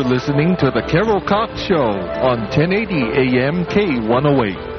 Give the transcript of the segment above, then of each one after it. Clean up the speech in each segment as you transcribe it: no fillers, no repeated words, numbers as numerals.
listening to The Carol Cox Show on 1080 AM K108.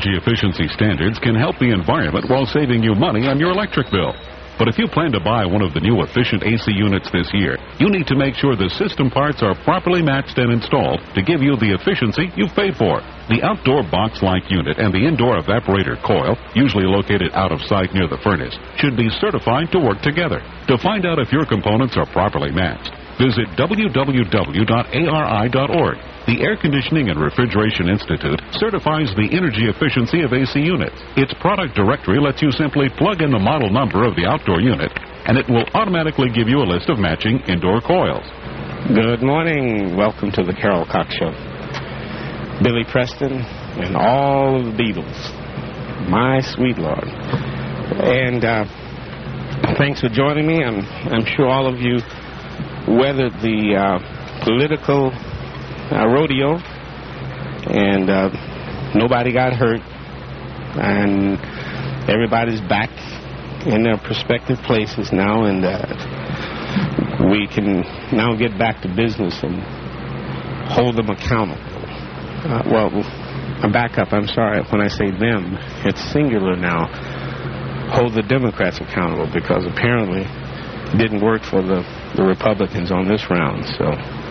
energy efficiency standards can help the environment while saving you money on your electric bill. But if you plan to buy one of the new efficient AC units this year, you need to make sure the system parts are properly matched and installed to give you the efficiency you've paid for. The outdoor box-like unit and the indoor evaporator coil, usually located out of sight near the furnace, should be certified to work together. To find out if your components are properly matched, visit www.ari.org. The Air Conditioning and Refrigeration Institute certifies the energy efficiency of AC units. Its product directory lets you simply plug in the model number of the outdoor unit, and it will automatically give you a list of matching indoor coils. Good morning. Welcome to the Carol Cox Show. Billy Preston and all of the Beatles. My sweet Lord. And thanks for joining me. I'm sure all of you weathered the political rodeo, and nobody got hurt, and everybody's back in their prospective places now, and we can now get back to business and hold them accountable. Well, I back up. I'm sorry when I say them. It's singular now. Hold the Democrats accountable, because apparently it didn't work for the Republicans on this round, so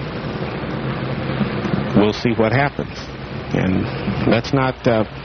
we'll see what happens. And let's not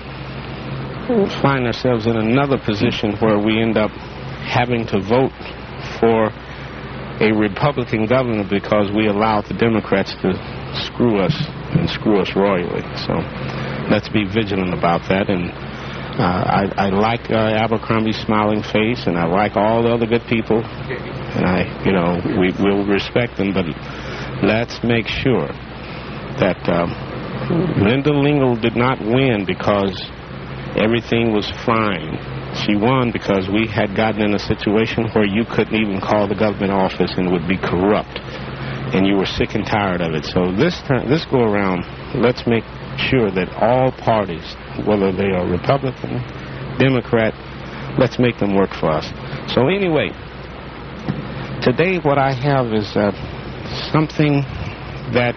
find ourselves in another position where we end up having to vote for a Republican governor because we allowed the Democrats to screw us royally. So let's be vigilant about that. And I like Abercrombie's smiling face, and I like all the other good people, and we will respect them, but let's make sure that Linda Lingle did not win because everything was fine. She won because we had gotten in a situation where you couldn't even call the government office and would be corrupt, and you were sick and tired of it. So this go around, let's make sure that all parties, whether they are Republican, Democrat, let's make them work for us. So anyway, today what I have is something that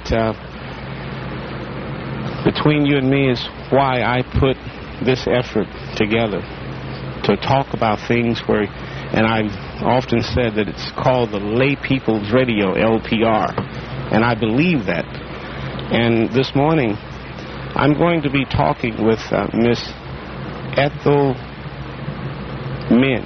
between you and me is why I put this effort together to talk about things where, and I've often said that it's called the Lay People's Radio, LPR, and I believe that. And this morning I'm going to be talking with Miss Ethel Min.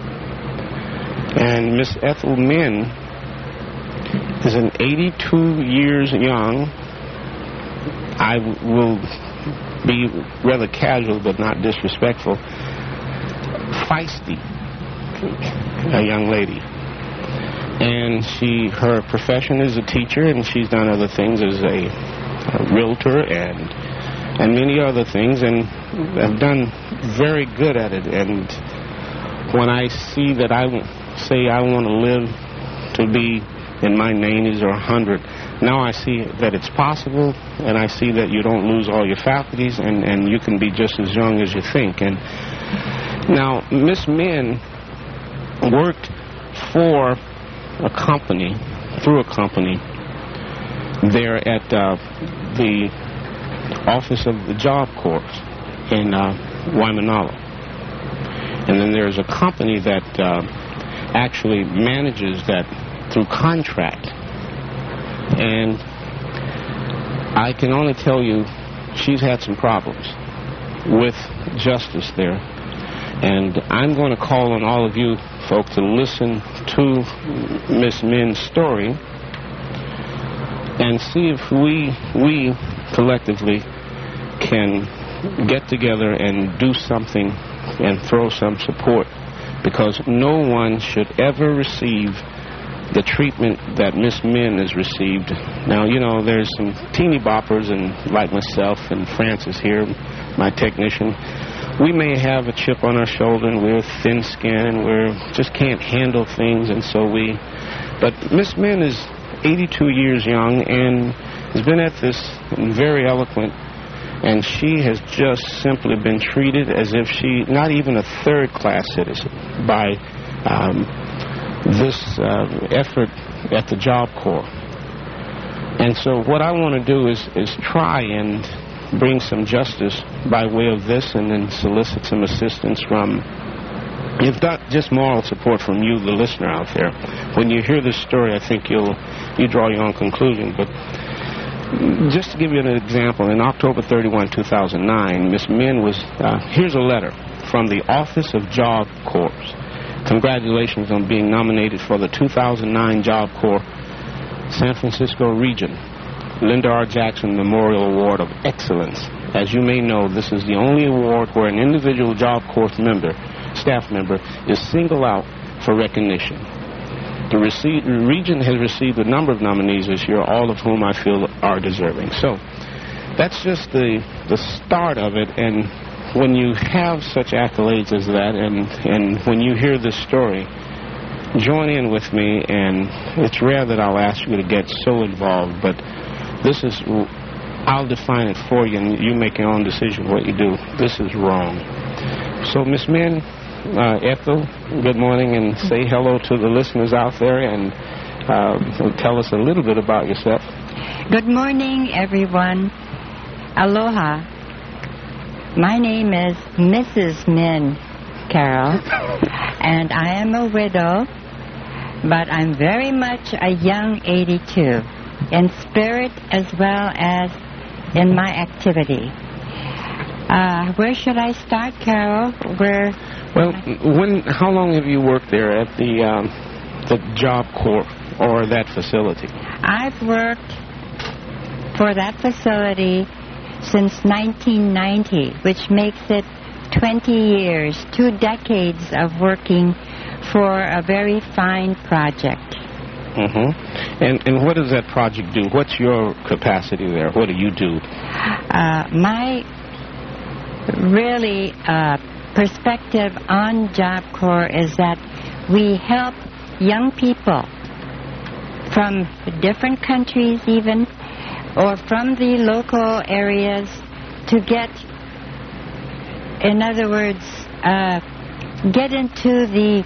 And Miss Ethel Min is an 82 years young, I will be rather casual but not disrespectful, feisty, a young lady. And her profession is a teacher, and she's done other things as a realtor and many other things, and have done very good at it. And when I see that I want to live to be in my 90s or 100, now I see that it's possible, and I see that you don't lose all your faculties, and you can be just as young as you think. And now Miss Min worked for a company, through a company, there at the office of the Job Corps in Waimanalo. And then there's a company that actually manages that through contract. And I can only tell you she's had some problems with justice there. And I'm going to call on all of you folks to listen to Miss Min's story and see if we collectively can get together and do something and throw some support, because no one should ever receive the treatment that Miss Min has received. Now, there's some teeny boppers, and like myself and Francis here, my technician, we may have a chip on our shoulder, and we're thin-skinned, and we just can't handle things, and so but Miss Min is 82 years young and has been at this and very eloquent, and she has just simply been treated as if she, not even a third-class citizen, by this effort at the Job Corps. And so what I want to do is try and bring some justice by way of this and then solicit some assistance from, if not just moral support from you, the listener out there. When you hear this story, I think you draw your own conclusion. But just to give you an example, in October 31, 2009, Miss Min was, here's a letter from the Office of Job Corps. Congratulations on being nominated for the 2009 Job Corps San Francisco Region Linda R. Jackson Memorial Award of Excellence. As you may know, this is the only award where an individual Job Corps member, staff member, is singled out for recognition. The region has received a number of nominees this year, all of whom I feel are deserving. So that's just the start of it, and when you have such accolades as that, and when you hear this story, join in with me, and it's rare that I'll ask you to get so involved, but this is, I'll define it for you, and you make your own decision what you do. This is wrong. So, Miss Min, Ethel, good morning, and say hello to the listeners out there, and tell us a little bit about yourself. Good morning, everyone. Aloha. My name is Mrs. Min, Carol, and I am a widow, but I'm very much a young 82, in spirit as well as in my activity. Where should I start, Carol? Well, how long have you worked there at the Job Corps or that facility? I've worked for that facility since 1990, which makes it 20 years, 2 decades of working for a very fine project. Mm-hmm. And what does that project do? What's your capacity there? What do you do? My really perspective on Job Corps is that we help young people from different countries even, or from the local areas, to get, in other words, get into the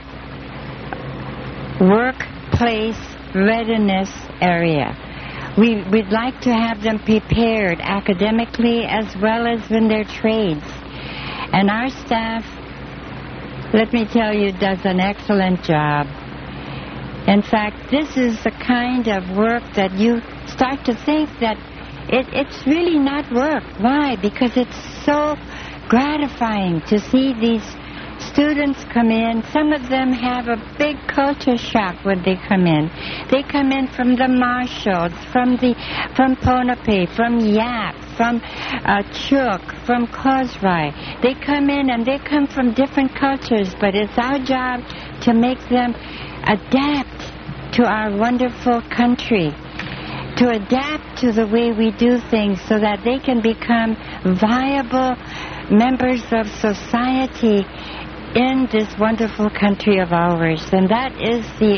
workplace readiness area. We'd like to have them prepared academically as well as in their trades. And our staff, let me tell you, does an excellent job. In fact, this is the kind of work that you start to think that it's really not work. Why? Because it's so gratifying to see these students come in. Some of them have a big culture shock when they come in. They come in from the Marshalls, from Ponape, from Yap, from Chuk, from Kozrai. They come in and they come from different cultures, but it's our job to make them adapt to our wonderful country, to adapt to the way we do things so that they can become viable members of society in this wonderful country of ours. And that is the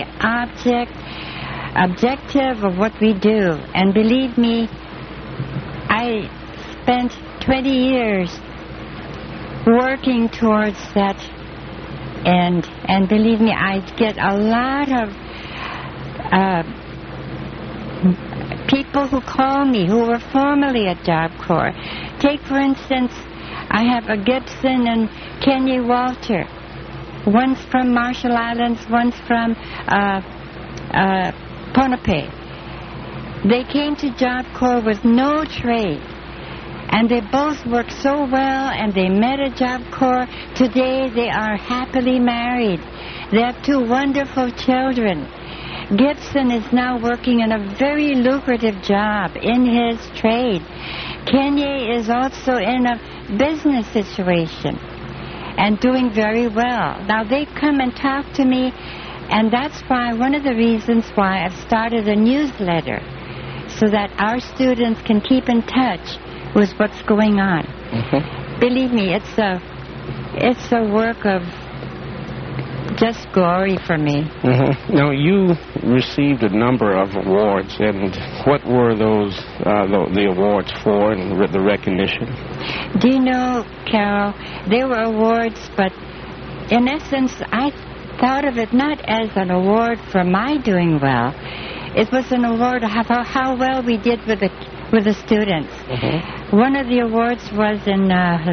objective of what we do. And believe me, I spent 20 years working towards that end. And believe me, I get a lot of people who call me who were formerly at Job Corps. Take, for instance, I have a Gibson and Kenya Walter. One's from Marshall Islands, one's from Ponape. They came to Job Corps with no trade, and they both worked so well, and they met at Job Corps. Today they are happily married. They have 2 wonderful children. Gibson is now working in a very lucrative job in his trade. Kenya is also in a business situation and doing very well. Now they come and talk to me, and that's why, one of the reasons why I've started a newsletter, so that our students can keep in touch with what's going on. Mm-hmm. Believe me, it's a work of just glory for me. Mm-hmm. Now, you received a number of awards, and what were those, the awards for, and the recognition? Do you know, Carol, they were awards, but in essence, I thought of it not as an award for my doing well. It was an award of how well we did with with the students. One of the awards was in,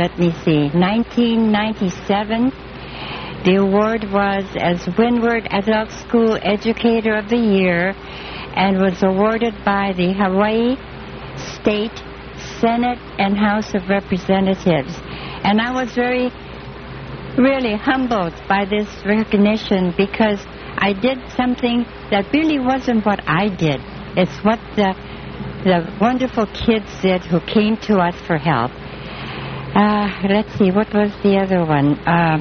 1997. The award was as Windward Adult School Educator of the Year and was awarded by the Hawaii State Senate and House of Representatives. And I was really humbled by this recognition because I did something that really wasn't what I did. It's what the wonderful kids did who came to us for help. Let's see, what was the other one?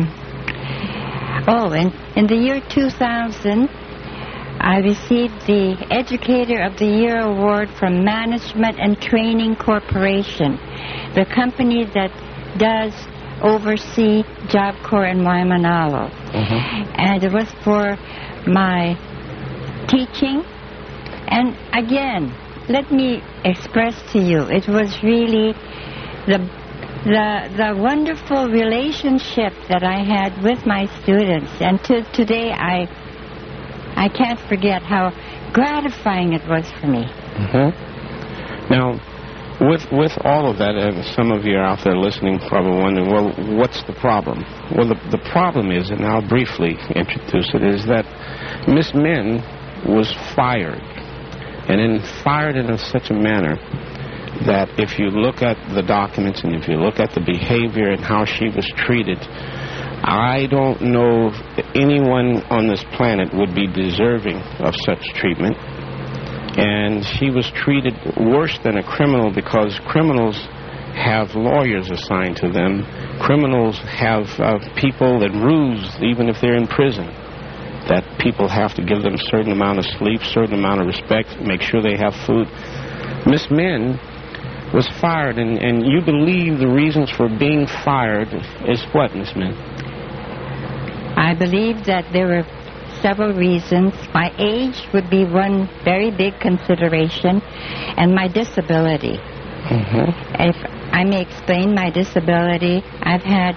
In the year 2000, I received the Educator of the Year Award from Management and Training Corporation, the company that does oversee Job Corps in Waimanalo. And it was for my teaching. And again, let me express to you, it was really the wonderful relationship that I had with my students. And today I can't forget how gratifying it was for me. Now, with all of that, and some of you are out there listening probably wondering, well, what's the problem? Well, the problem is, and I'll briefly introduce it, is that Miss Min was fired. And then fired in such a manner that if you look at the documents and if you look at the behavior and how she was treated, I don't know if anyone on this planet would be deserving of such treatment. And she was treated worse than a criminal because criminals have lawyers assigned to them. Criminals have people and rules, even if they're in prison, that people have to give them a certain amount of sleep, certain amount of respect, make sure they have food. Miss Min was fired, and you believe the reasons for being fired is what, Miss Min? I believe that there were several reasons. My age would be one very big consideration, and my disability. If I may explain my disability, I've had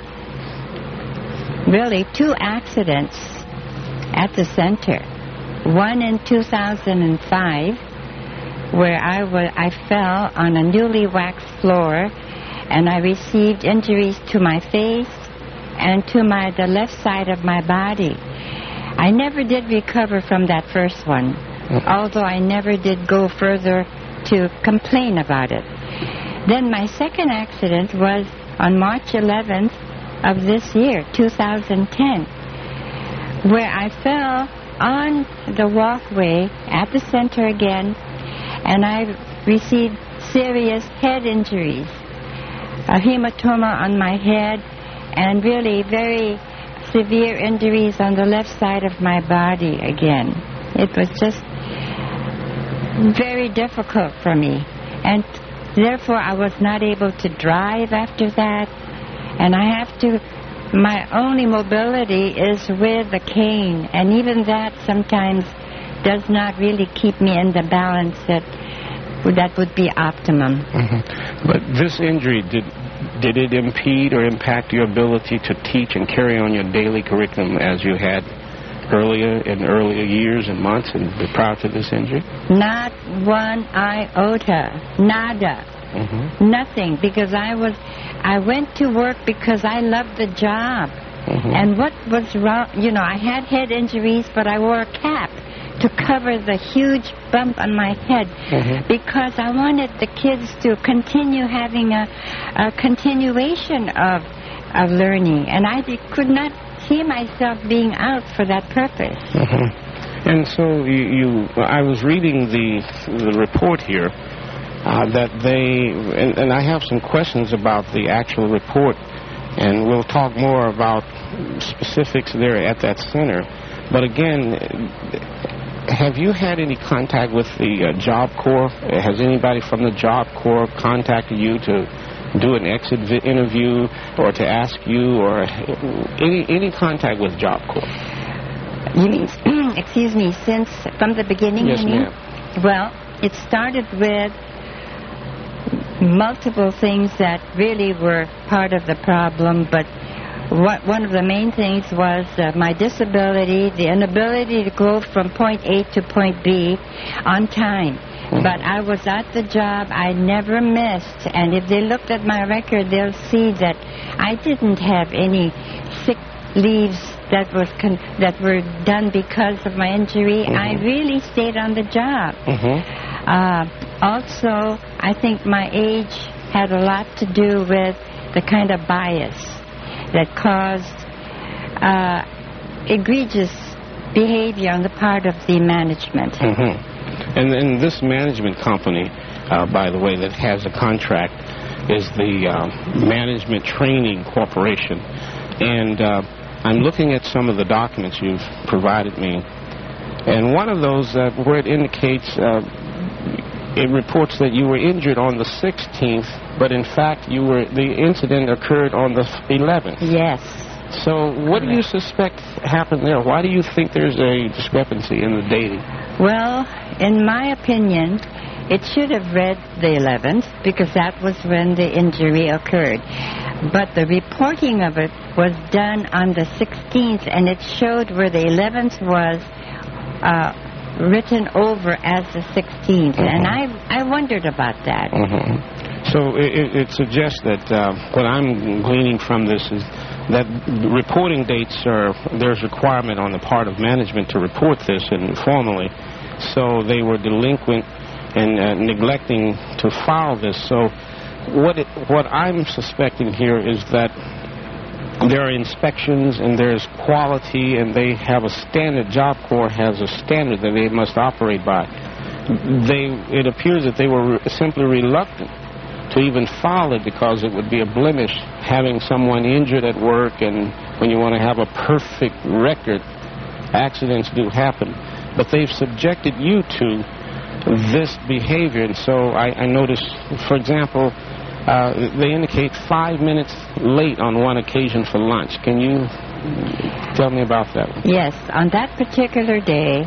really 2 accidents at the center. One in 2005, where I fell on a newly waxed floor, and I received injuries to my face and to the left side of my body. I never did recover from that first one, although I never did go further to complain about it. Then my second accident was on March 11th of this year, 2010, where I fell on the walkway at the center again, and I received serious head injuries, a hematoma on my head, and really very severe injuries on the left side of my body again. It was just very difficult for me, and therefore I was not able to drive after that, and my only mobility is with a cane, and even that sometimes does not really keep me in the balance that would be optimum. But this injury, did it impede or impact your ability to teach and carry on your daily curriculum as you had earlier years and months and prior to this injury? Not one iota, nada, nothing, because I went to work because I loved the job. And what was wrong, I had head injuries, but I wore a cap to cover the huge bump on my head because I wanted the kids to continue having a continuation of learning, and I could not see myself being out for that purpose. And so I was reading the report here that and I have some questions about the actual report, and we'll talk more about specifics there at that center. But again, have you had any contact with the Job Corps? Has anybody from the Job Corps contacted you to do an exit interview or to ask you, or any contact with Job Corps? You mean, excuse me, since from the beginning? Yes, ma'am. Well, it started with multiple things that really were part of the problem, but one of the main things was my disability, the inability to go from point A to point B on time. But I was at the job. I never missed. And if they looked at my record, they'll see that I didn't have any sick leaves that were done because of my injury. I really stayed on the job. Also, I think my age had a lot to do with the kind of bias that caused egregious behavior on the part of the management. And this management company, by the way, that has a contract is the Management Training Corporation. And I'm looking at some of the documents you've provided me. And one of those where it indicates, it reports that you were injured on the 16th, but in fact the incident occurred on the 11th. Yes. So what do you suspect happened there? Why do you think there's a discrepancy in the dating? Well, in my opinion, it should have read the 11th because that was when the injury occurred. But the reporting of it was done on the 16th, and it showed where the 11th was written over as the 16th. And I wondered about that. So it suggests that what I'm gleaning from this is that reporting dates there's requirement on the part of management to report this informally. So they were delinquent and neglecting to file this. So what I'm suspecting here is that there are inspections and there's quality, and they have a standard. Job Corps has a standard that they must operate by. It appears that they were simply reluctant to even file it because it would be a blemish having someone injured at work, and when you want to have a perfect record, accidents do happen. But they've subjected you to this behavior, and so I noticed, for example, they indicate 5 minutes late on one occasion for lunch. Can you tell me about that? Yes, on that particular day,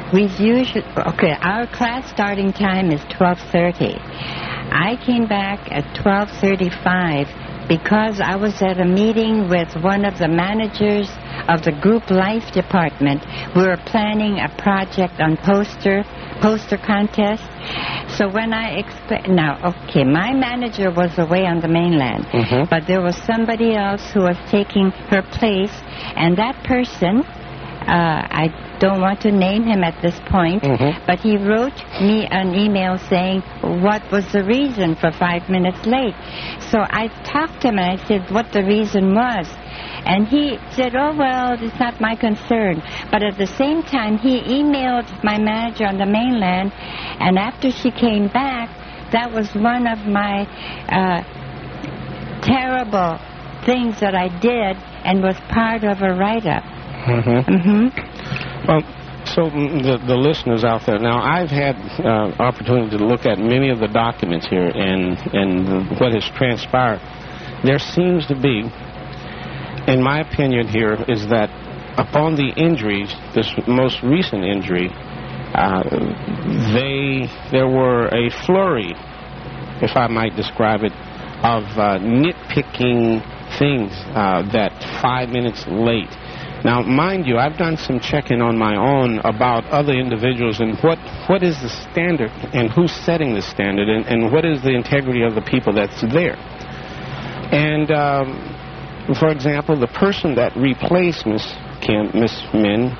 our class starting time is 12:30. I came back at 12:35 because I was at a meeting with one of the managers of the group life department. We were planning a project on poster contest. So when my manager was away on the mainland, but there was somebody else who was taking her place, and that person, I don't want to name him at this point, but he wrote me an email saying what was the reason for 5 minutes late. So I talked to him and I said what the reason was. And he said, oh, well, it's not my concern. But at the same time, he emailed my manager on the mainland, and after she came back, that was one of my terrible things that I did and was part of a write-up. Well, so the listeners out there, now I've had opportunity to look at many of the documents here and what has transpired. There seems to be, in my opinion here, is that upon the injuries, this most recent injury, there were a flurry, if I might describe it, of nitpicking things that 5 minutes late. Now, mind you, I've done some checking on my own about other individuals and what is the standard and who's setting the standard and what is the integrity of the people that's there. And, for example, the person that replaced Miss Min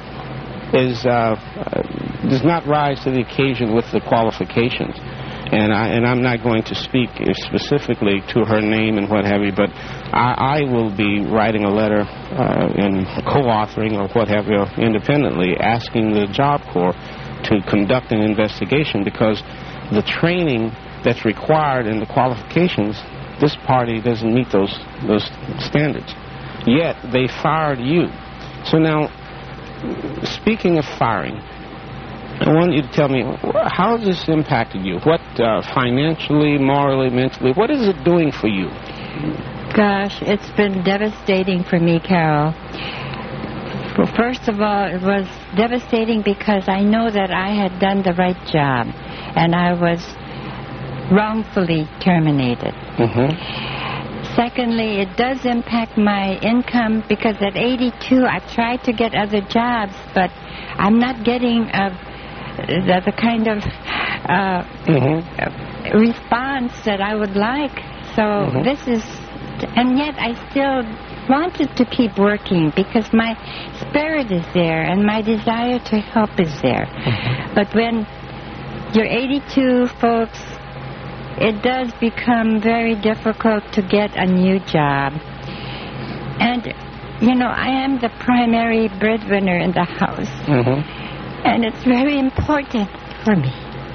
does not rise to the occasion with the qualifications. And I'm not going to speak specifically to her name and what have you, but I will be writing a letter and co-authoring or what have you independently, asking the Job Corps to conduct an investigation because the training that's required and the qualifications, this party doesn't meet those standards. Yet they fired you. So now, speaking of firing, I want you to tell me, how has this impacted you? What financially, morally, mentally, what is it doing for you? Gosh, it's been devastating for me, Carol. Well, first of all, it was devastating because I know that I had done the right job, and I was wrongfully terminated. Secondly, it does impact my income because at 82, I've tried to get other jobs, but I'm not getting the kind of response that I would like. So this is, and yet I still wanted to keep working because my spirit is there and my desire to help is there. But when you're 82, folks, it does become very difficult to get a new job. And, you know, I am the primary breadwinner in the house. And it's very important for me.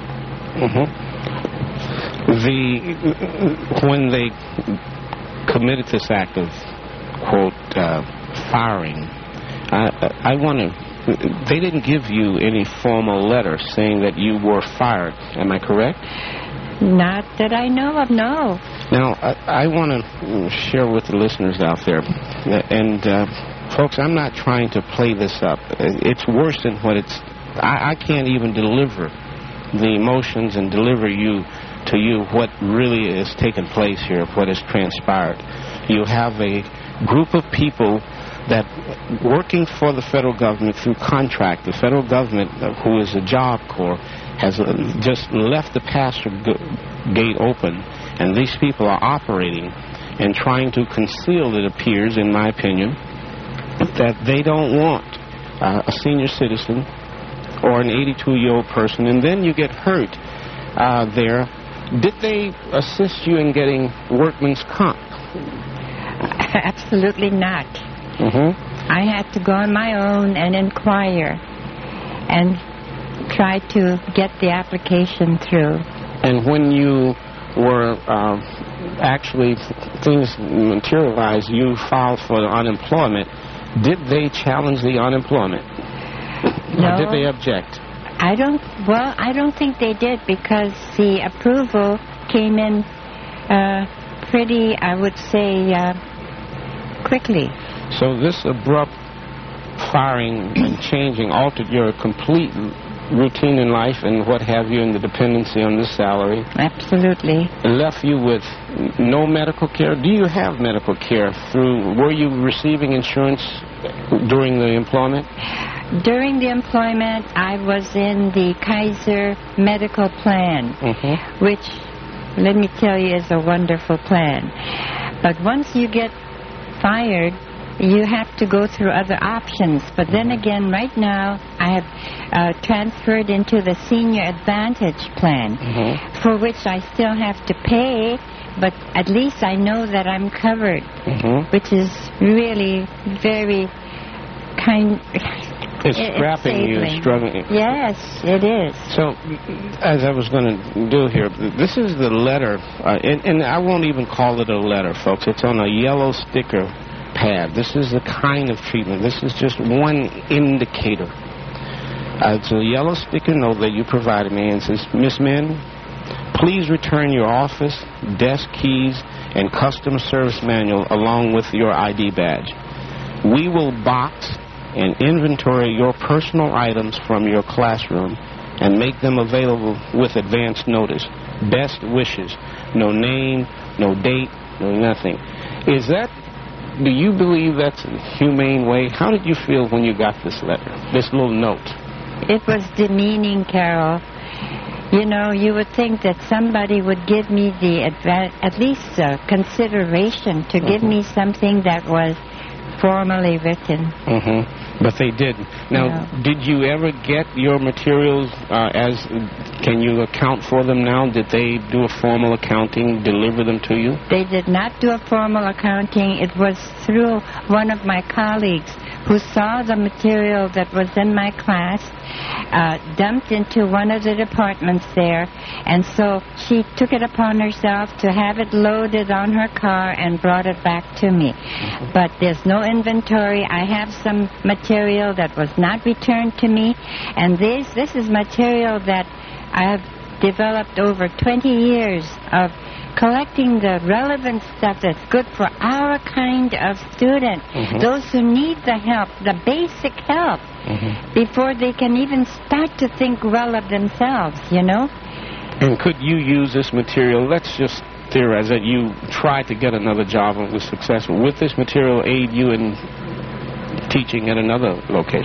When they committed this act of, quote, firing, I want to, they didn't give you any formal letter saying that you were fired. Am I correct? Not that I know of, no. Now, I want to share with the listeners out there, and folks, I'm not trying to play this up. It's worse than what it's, I can't even deliver the emotions and deliver to you what really is taking place here, what has transpired. You have a group of people that working for the federal government through contract. The federal government, who is a Job Corps, has just left the pasture gate open, and these people are operating and trying to conceal, it appears, in my opinion, that they don't want a senior citizen or an 82-year-old person, and then you get hurt there. Did they assist you in getting workman's comp? Absolutely not. I had to go on my own and inquire and try to get the application through. And when you were actually, things materialized, you filed for the unemployment, did they challenge the unemployment? No. Or did they object? I don't think they did, because the approval came in pretty, I would say, quickly. So this abrupt firing and changing altered your complete routine in life and what have you, and the dependency on this salary? Absolutely. Left you with no medical care? Do you have medical care were you receiving insurance during the employment? During the employment, I was in the Kaiser Medical Plan, which, let me tell you, is a wonderful plan. But once you get fired, you have to go through other options. But then again, right now, I have transferred into the Senior Advantage Plan, for which I still have to pay, but at least I know that I'm covered, which is really very kind. It's strapping you, struggling. Yes, it is. So, as I was going to do here, this is the letter, and I won't even call it a letter, folks. It's on a yellow sticker pad. This is the kind of treatment. This is just one indicator. It's a yellow sticker note that you provided me, and it says, Miss Min, please return your office, desk keys, and customer service manual along with your ID badge. We will box and inventory your personal items from your classroom and make them available with advance notice. Best wishes. No name, no date, no nothing. Do you believe that's a humane way? How did you feel when you got this letter, this little note? It was demeaning, Carol. You know, you would think that somebody would give me at least consideration to give me something that was formally written. But they didn't. Now, did you ever get your materials can you account for them now? Did they do a formal accounting, deliver them to you? They did not do a formal accounting. It was through one of my colleagues who saw the material that was in my class, dumped into one of the departments there, and so she took it upon herself to have it loaded on her car and brought it back to me. But there's no inventory. I have some material that was not returned to me, and this is material that I have developed over 20 years of collecting the relevant stuff that's good for our kind of student, those who need the help, the basic help, before they can even start to think well of themselves, you know? And could you use this material, let's just theorize that you tried to get another job and was successful, would this material aid you in teaching at another location?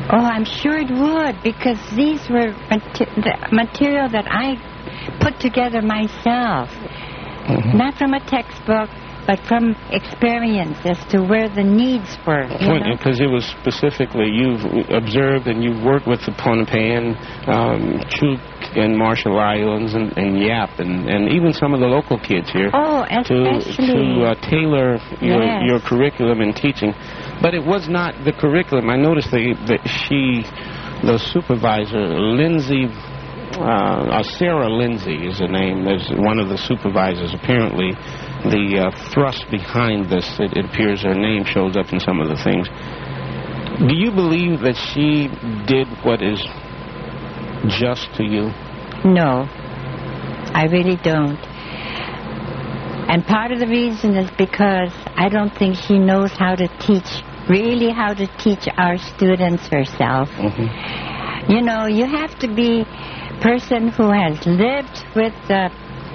Oh, I'm sure it would, because these were the material that I put together myself. Not from a textbook, but from experience as to where the needs were. Because it was specifically, you've observed and you've worked with the Pohnpei, Chuk, and Marshall Islands, and Yap, and even some of the local kids here. Oh, especially. To tailor your curriculum and teaching. But it was not the curriculum. I noticed that the supervisor, Lindsay, Sarah Lindsay is the name. There's one of the supervisors. Apparently, the thrust behind this, it appears her name shows up in some of the things. Do you believe that she did what is just to you? No, I really don't. And part of the reason is because I don't think she knows how to teach, really how to teach our students herself. You know, you have to be a person who has lived with the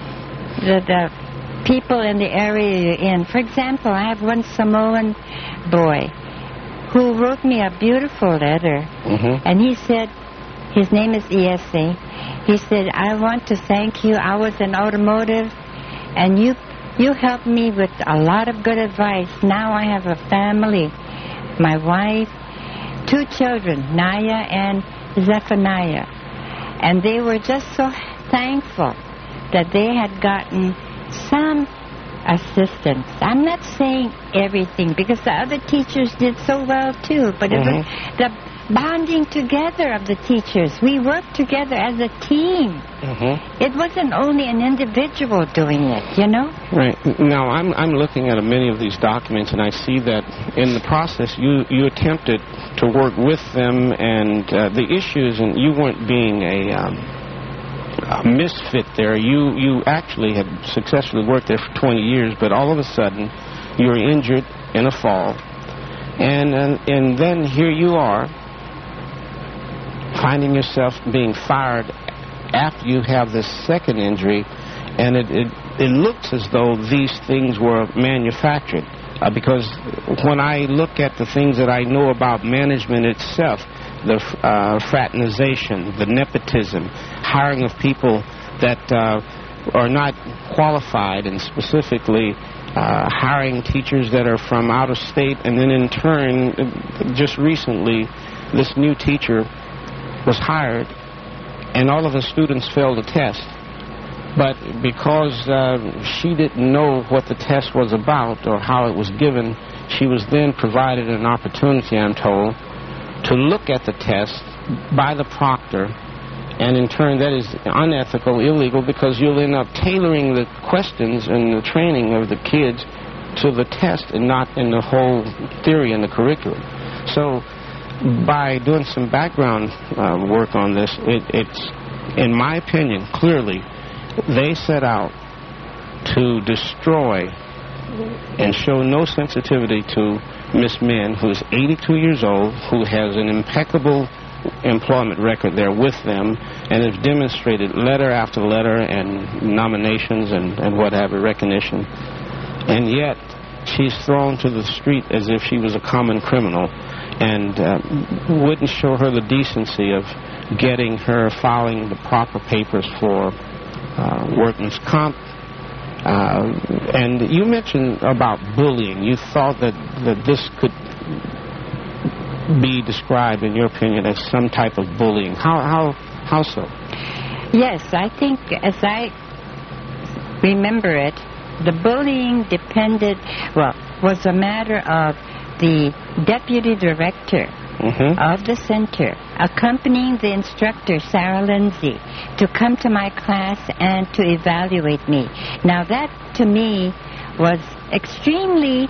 people in the area you're in. For example, I have one Samoan boy who wrote me a beautiful letter, and he said, his name is Iese, he said, I want to thank you. I was in automotive, and you helped me with a lot of good advice. Now I have a family, my wife, 2 children, Naya and Zephaniah, and they were just so thankful that they had gotten some assistance. I'm not saying everything, because the other teachers did so well too, but it was the bonding together of the teachers. We worked together as a team. It wasn't only an individual doing it, you know? Right. Now, I'm looking at many of these documents, and I see that in the process you attempted to work with them, and the issues, and you weren't being a misfit there. You actually had successfully worked there for 20 years, but all of a sudden you were injured in a fall, and then here you are finding yourself being fired after you have this second injury, and it looks as though these things were manufactured, because when I look at the things that I know about management itself, the fraternization, the nepotism, hiring of people that are not qualified, and specifically hiring teachers that are from out of state, and then in turn, just recently, this new teacher was hired, and all of the students failed the test. But because she didn't know what the test was about or how it was given, she was then provided an opportunity, I'm told, to look at the test by the proctor, and in turn that is unethical, illegal, because you'll end up tailoring the questions and the training of the kids to the test and not in the whole theory and the curriculum. So by doing some background work on this, it's, in my opinion, clearly they set out to destroy and show no sensitivity to Miss Min, who is 82 years old, who has an impeccable employment record there with them, and has demonstrated letter after letter and nominations and whatever, recognition. And yet she's thrown to the street as if she was a common criminal, and wouldn't show her the decency of getting her filing the proper papers for workman's comp. And you mentioned about bullying. You thought that this could be described, in your opinion, as some type of bullying. How so? Yes, I think, as I remember it, the bullying was a matter of the deputy director of the center accompanying the instructor, Sarah Lindsay, to come to my class and to evaluate me. Now that, to me, was extremely,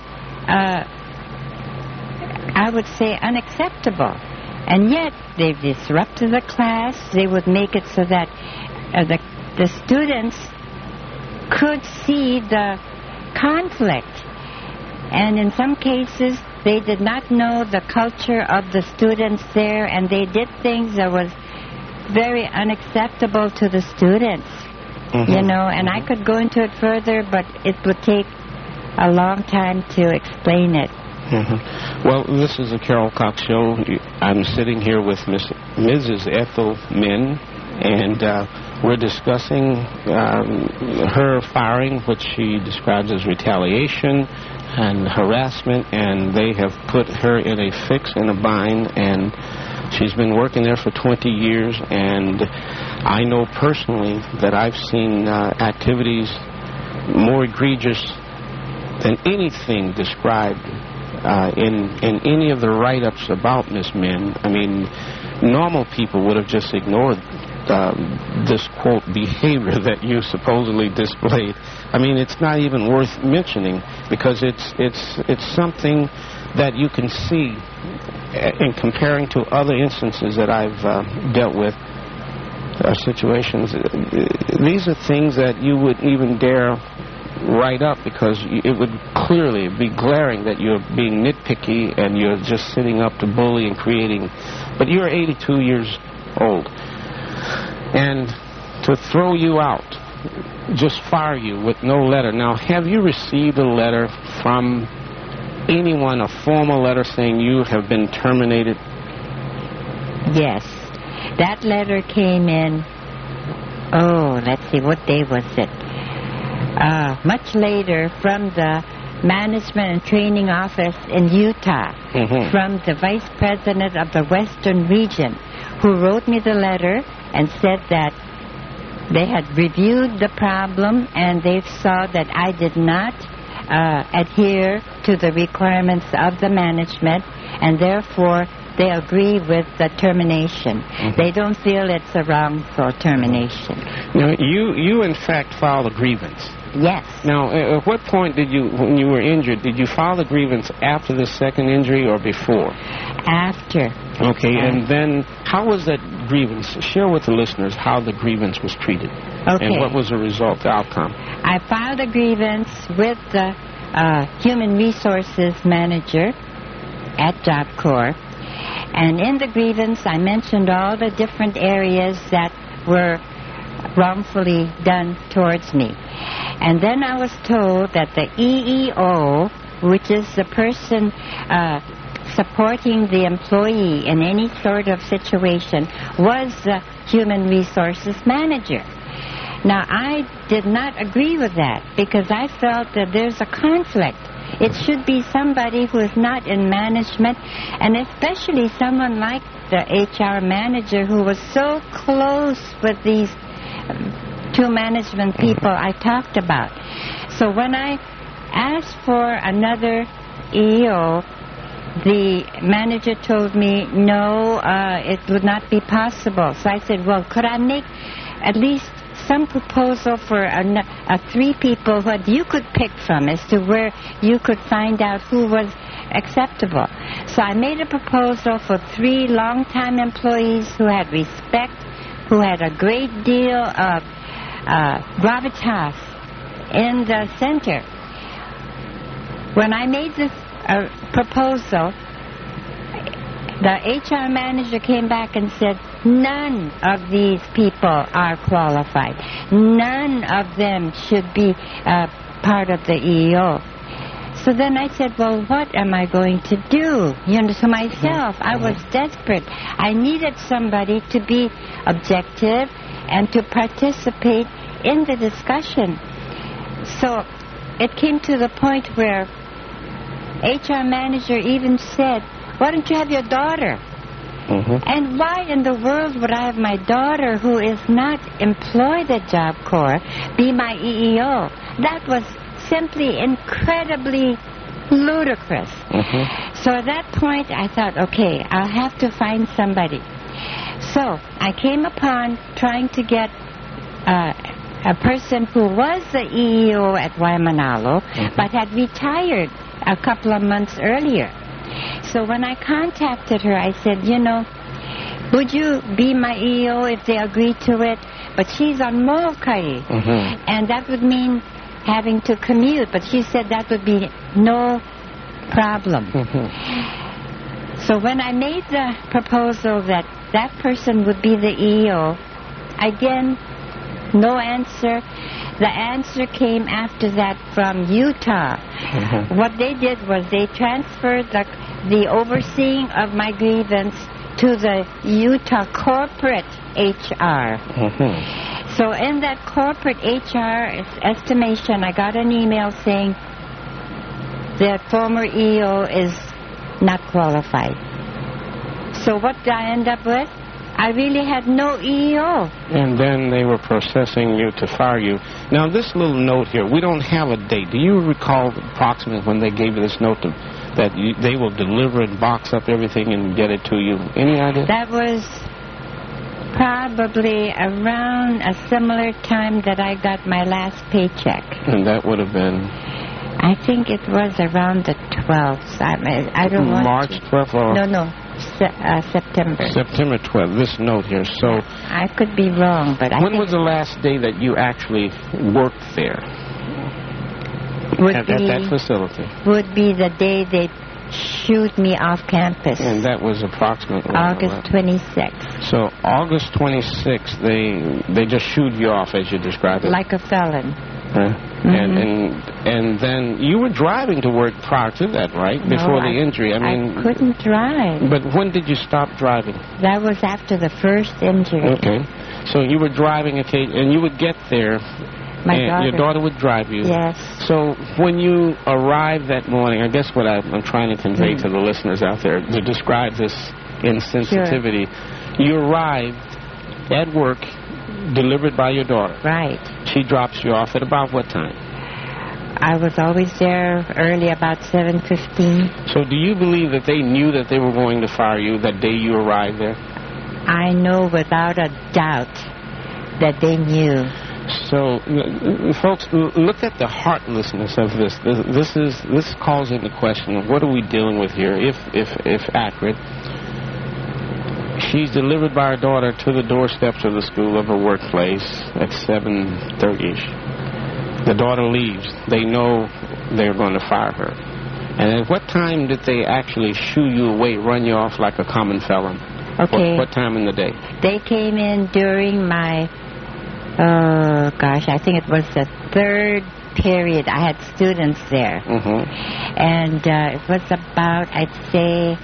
I would say, unacceptable. And yet, they disrupted the class. They would make it so that the students could see the conflict. And in some cases, they did not know the culture of the students there, and they did things that was very unacceptable to the students, you know, and I could go into it further, but it would take a long time to explain it. Well, this is the Carol Cox Show. I'm sitting here with Mrs. Ethel Min, and we're discussing her firing, which she describes as retaliation and harassment, and they have put her in a fix, in a bind, and she's been working there for 20 years, and I know personally that I've seen activities more egregious than anything described in any of the write-ups about Miss Min. I mean, normal people would have just ignored this, quote, behavior that you supposedly displayed. I mean, it's not even worth mentioning because it's something that you can see in comparing to other instances that I've dealt with, situations. These are things that you wouldn't even dare write up because it would clearly be glaring that you're being nitpicky and you're just sitting up to bully and creating. But you're 82 years old. And to throw you out, just fire you with no letter. Now, have you received a letter from anyone, a formal letter saying you have been terminated? Yes. That letter came in, let's see, what day was it? Much later from the Management and Training Office in Utah, from the Vice President of the Western Region, who wrote me the letter and said that they had reviewed the problem and they saw that I did not adhere to the requirements of the management, and therefore they agree with the termination. They don't feel it's a wrongful termination. Now, you in fact filed a grievance. Yes. Now, at what point did you, when you were injured, did you file the grievance after the second injury or before? After. Okay, and then how was that grievance? Share with the listeners how the grievance was treated. Okay. And what was the result, the outcome? I filed a grievance with the Human Resources Manager at Job Corps. And in the grievance, I mentioned all the different areas that were wrongfully done towards me. And then I was told that the EEO, which is the person supporting the employee in any sort of situation, was the Human Resources Manager. Now, I did not agree with that because I felt that there's a conflict. It should be somebody who is not in management, and especially someone like the HR manager who was so close with these two management people I talked about. So when I asked for another EEO, the manager told me, no, it would not be possible. So I said, well, could I make at least some proposal for three people that you could pick from as to where you could find out who was acceptable. So I made a proposal for three long-time employees who had respect, who had a great deal of gravitas in the center. When I made this proposal, the HR manager came back and said, none of these people are qualified. None of them should be part of the EEO. So then I said, well, what am I going to do? You know, to myself, I was desperate. I needed somebody to be objective and to participate in the discussion. So it came to the point where HR manager even said, why don't you have your daughter? And why in the world would I have my daughter, who is not employed at Job Corps, be my EEO? That was simply incredibly ludicrous. So at that point, I thought, okay, I'll have to find somebody. So I came upon trying to get a person who was the EEO at Waimanalo, but had retired a couple of months earlier. So when I contacted her, I said, you know, would you be my EEO if they agree to it? But she's on Molokai, and that would mean having to commute. But she said that would be no problem. So when I made the proposal that that person would be the EEO, again, No answer. The answer came after that from Utah. What they did was they transferred the overseeing of my grievance to the Utah corporate HR. So in that corporate HR estimation, I got an email saying the former EO is not qualified. So what did I end up with? I really had no EO. And then they were processing you to fire you. Now, this little note here, we don't have a date. Do you recall approximately when they gave you this note that they will deliver and box up everything and get it to you? Any idea? That was probably around a similar time that I got my last paycheck. And that would have been? I think it was around the 12th. I don't want March 12th? Or No. September. September 12th, this note here. So I could be wrong, but when was the last day that you actually worked there? At that facility? Would be the day they shooed me off campus. And that was approximately August 26th. So August 26th, they just shooed you off, as you described it. Like a felon. And then you were driving to work prior to that, right? Before the injury. I mean, I couldn't drive. But when did you stop driving? That was after the first injury. Okay. So you were driving, and you would get there. Your daughter would drive you. Yes. So when you arrived that morning, I guess what I'm trying to convey to the listeners out there to describe this insensitivity, you arrived at work, delivered by your daughter. Right. She drops you off at about what time? I was always there early, about 7:15. So do you believe that they knew that they were going to fire you that day you arrived there? I know without a doubt that they knew. So, folks, look at the heartlessness of this. This calls into question, what are we dealing with here, if accurate? She's delivered by her daughter to the doorsteps of the school of her workplace at 7:30ish. The daughter leaves. They know they're going to fire her. And at what time did they actually shoo you away, run you off like a common felon? Okay. What time in the day? They came in during my, I think it was the third period. I had students there. And it was about, I'd say,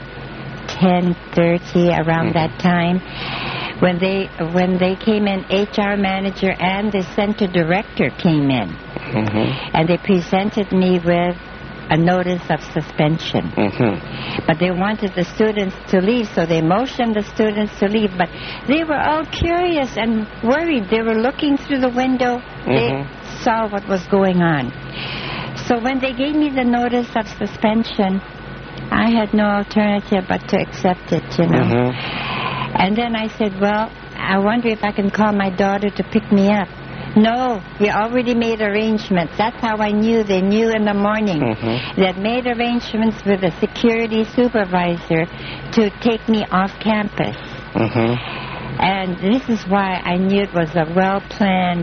10:30, around that time. When they came in, HR manager and the center director came in. And they presented me with a notice of suspension. But they wanted the students to leave, so they motioned the students to leave. But they were all curious and worried. They were looking through the window. They saw what was going on. So when they gave me the notice of suspension, I had no alternative but to accept it, you know. And then I said, well, I wonder if I can call my daughter to pick me up. No, we already made arrangements. That's how I knew. They knew in the morning. They had made arrangements with a security supervisor to take me off campus. And this is why I knew it was a well-planned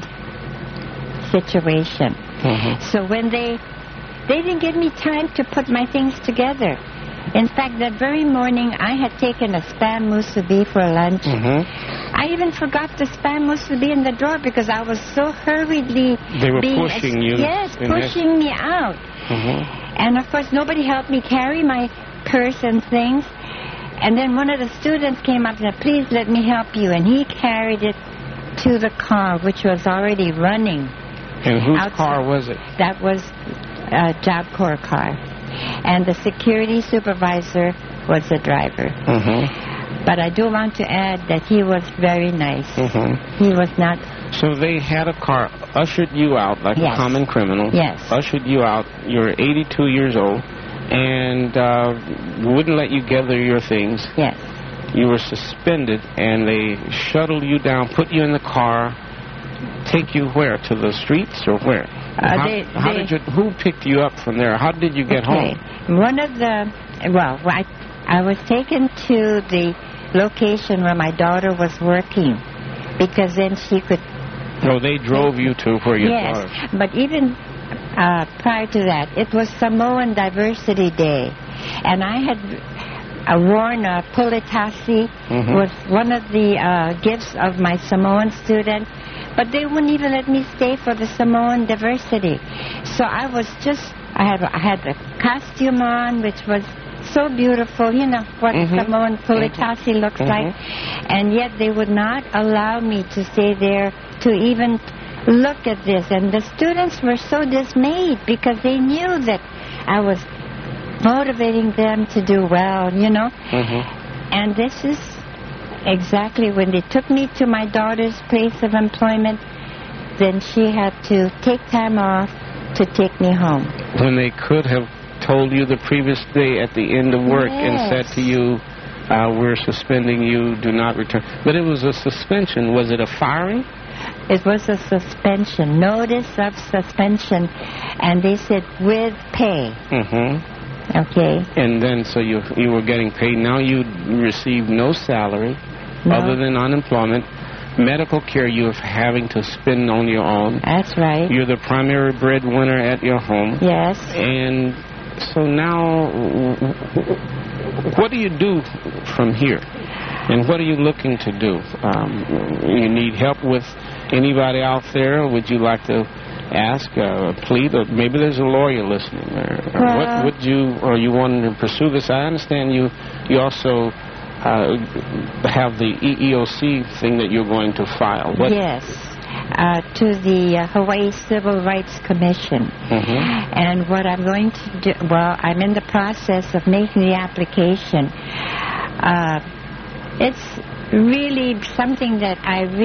situation. So when they didn't give me time to put my things together. In fact, that very morning, I had taken a Spam musubi for lunch. I even forgot the Spam musubi in the drawer because I was so hurriedly... They were pushing you. Yes, pushing me out. And, of course, nobody helped me carry my purse and things. And then one of the students came up and said, please let me help you. And he carried it to the car, which was already running. And whose car was it? That was a Job Corps car. And the security supervisor was the driver. But I do want to add that he was very nice. He was not... So they had a car, ushered you out like a common criminal. Yes. Ushered you out. You're 82 years old. And wouldn't let you gather your things. Yes. You were suspended, and they shuttled you down, put you in the car, take you where? To the streets or where? Who picked you up from there? How did you get home? One of the, I was taken to the location where my daughter was working because then she could... So they drove you to where your daughter... Yes, but even prior to that, it was Samoan Diversity Day. And I had worn a pulitasi, was one of the gifts of my Samoan student. but they wouldn't even let me stay for the Samoan diversity. So I had a costume on, which was so beautiful, you know, what Samoan Pulikasi looks like. And yet they would not allow me to stay there to even look at this. And the students were so dismayed because they knew that I was motivating them to do well, you know. And this is exactly when they took me to my daughter's place of employment, then she had to take time off to take me home. When they could have told you the previous day at the end of work and said to you, we're suspending you, do not return. But it was a suspension. Was it a firing? It was a suspension, notice of suspension. And they said, with pay. Okay. And then, so you were getting paid. Now you receive no salary other than unemployment. Medical care you're having to spend on your own. That's right. You're the primary breadwinner at your home. Yes. And so now, what do you do from here? And what are you looking to do? You need help with anybody out there? Would you like to ask, plead, or maybe there's a lawyer listening? Or what would you, or you wanting to pursue this? I understand you also have the EEOC thing that you're going to file. Yes, to the Hawaii Civil Rights Commission. And what I'm going to do, well, I'm in the process of making the application. It's really something that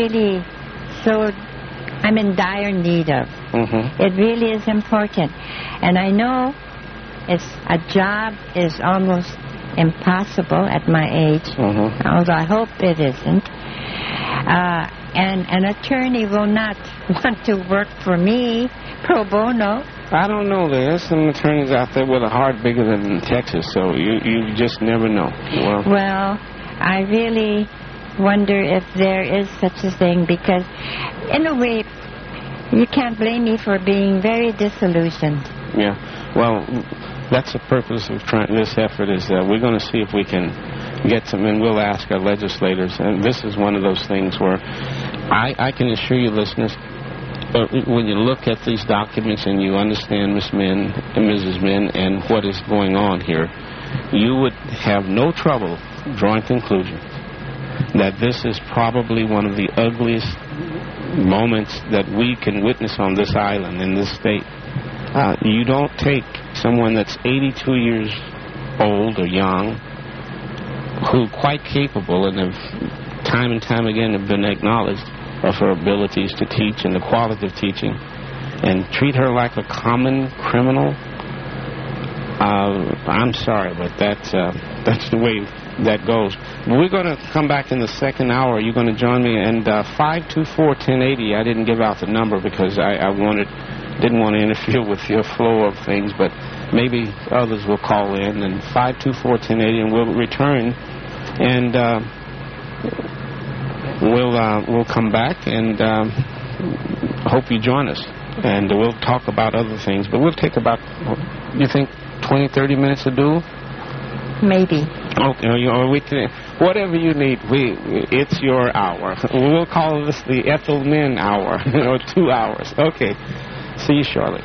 I'm in dire need of. It really is important. And I know a job is almost impossible at my age, although I hope it isn't. And an attorney will not want to work for me pro bono. I don't know. There's some attorneys out there with a heart bigger than Texas, so you just never know. Well, I really wonder if there is such a thing, because in a way you can't blame me for being very disillusioned. Yeah. Well, that's the purpose of this effort, is we're going to see if we can get some, and we'll ask our legislators. And this is one of those things where I can assure you, listeners, when you look at these documents and you understand Miss Min and Mrs. Min and what is going on here, you would have no trouble drawing conclusions that this is probably one of the ugliest moments that we can witness on this island, in this state. You don't take someone that's 82 years old or young, who quite capable and have time and time again have been acknowledged of her abilities to teach and the quality of teaching, and treat her like a common criminal. I'm sorry, but that's the way that goes. We're going to come back in the second hour. You're going to join me, and 524-1080. I didn't give out the number because I didn't want to interfere with your flow of things, but maybe others will call in, and 524-1080, and we'll return, and we'll come back, and hope you join us, and we'll talk about other things, but we'll take about, you think, 20-30 minutes to do? Maybe. Okay, or we can, whatever you need. It's your hour. We'll call this the Ethel Min hour, or 2 hours. Okay. See you shortly.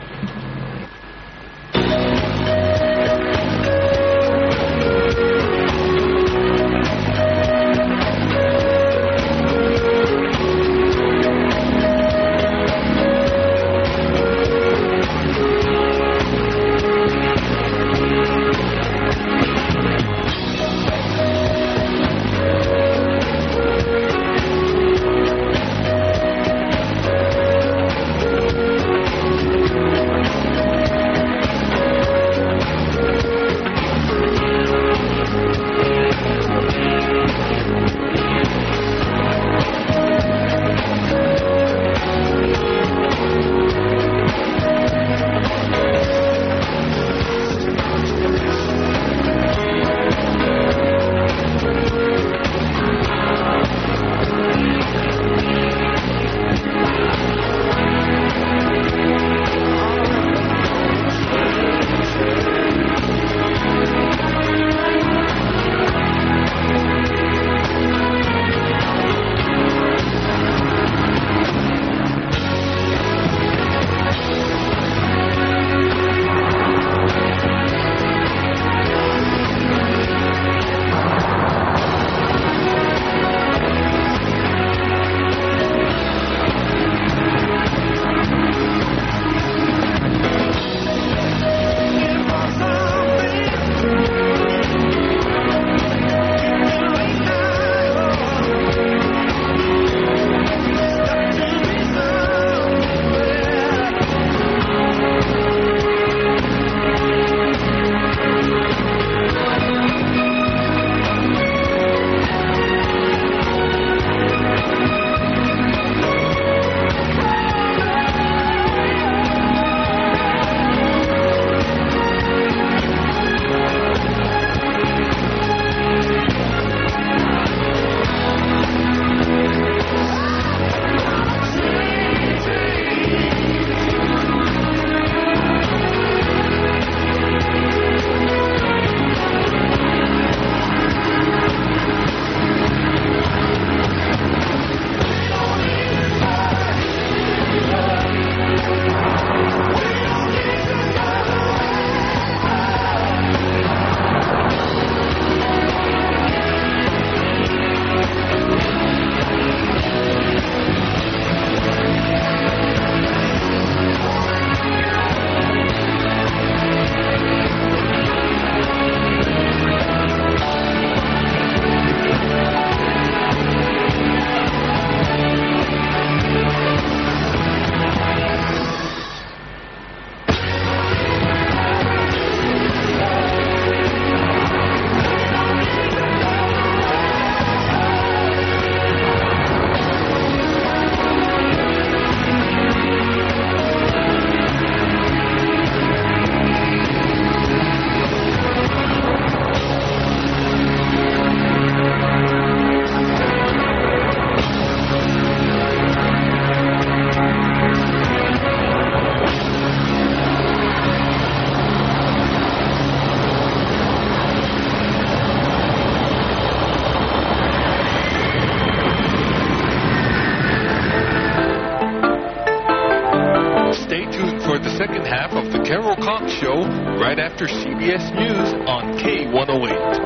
right after CBS News on K108.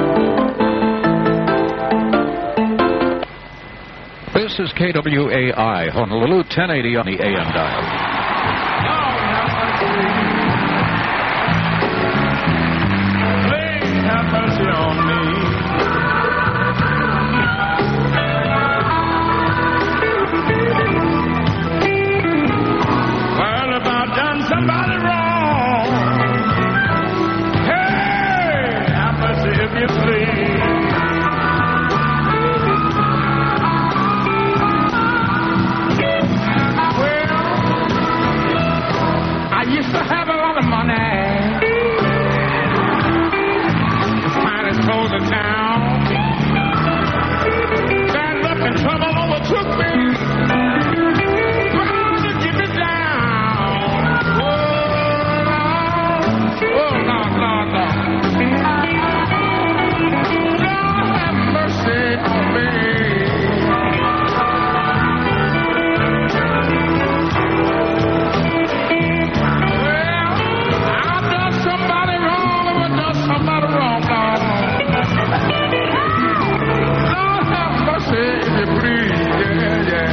This is KWAI, Honolulu, 1080 on the AM dial. Please have mercy on me. Well, if I've done somebody wrong, hey, have mercy if you please. Have a lot of money. Mine is close to town. Bad luck and trouble overtook me. Trying to keep it down. Oh, Lord, Lord, Lord. Lord, have mercy on me. Somebody wrong, Lord. Lord, have mercy if you please. Yeah, yeah.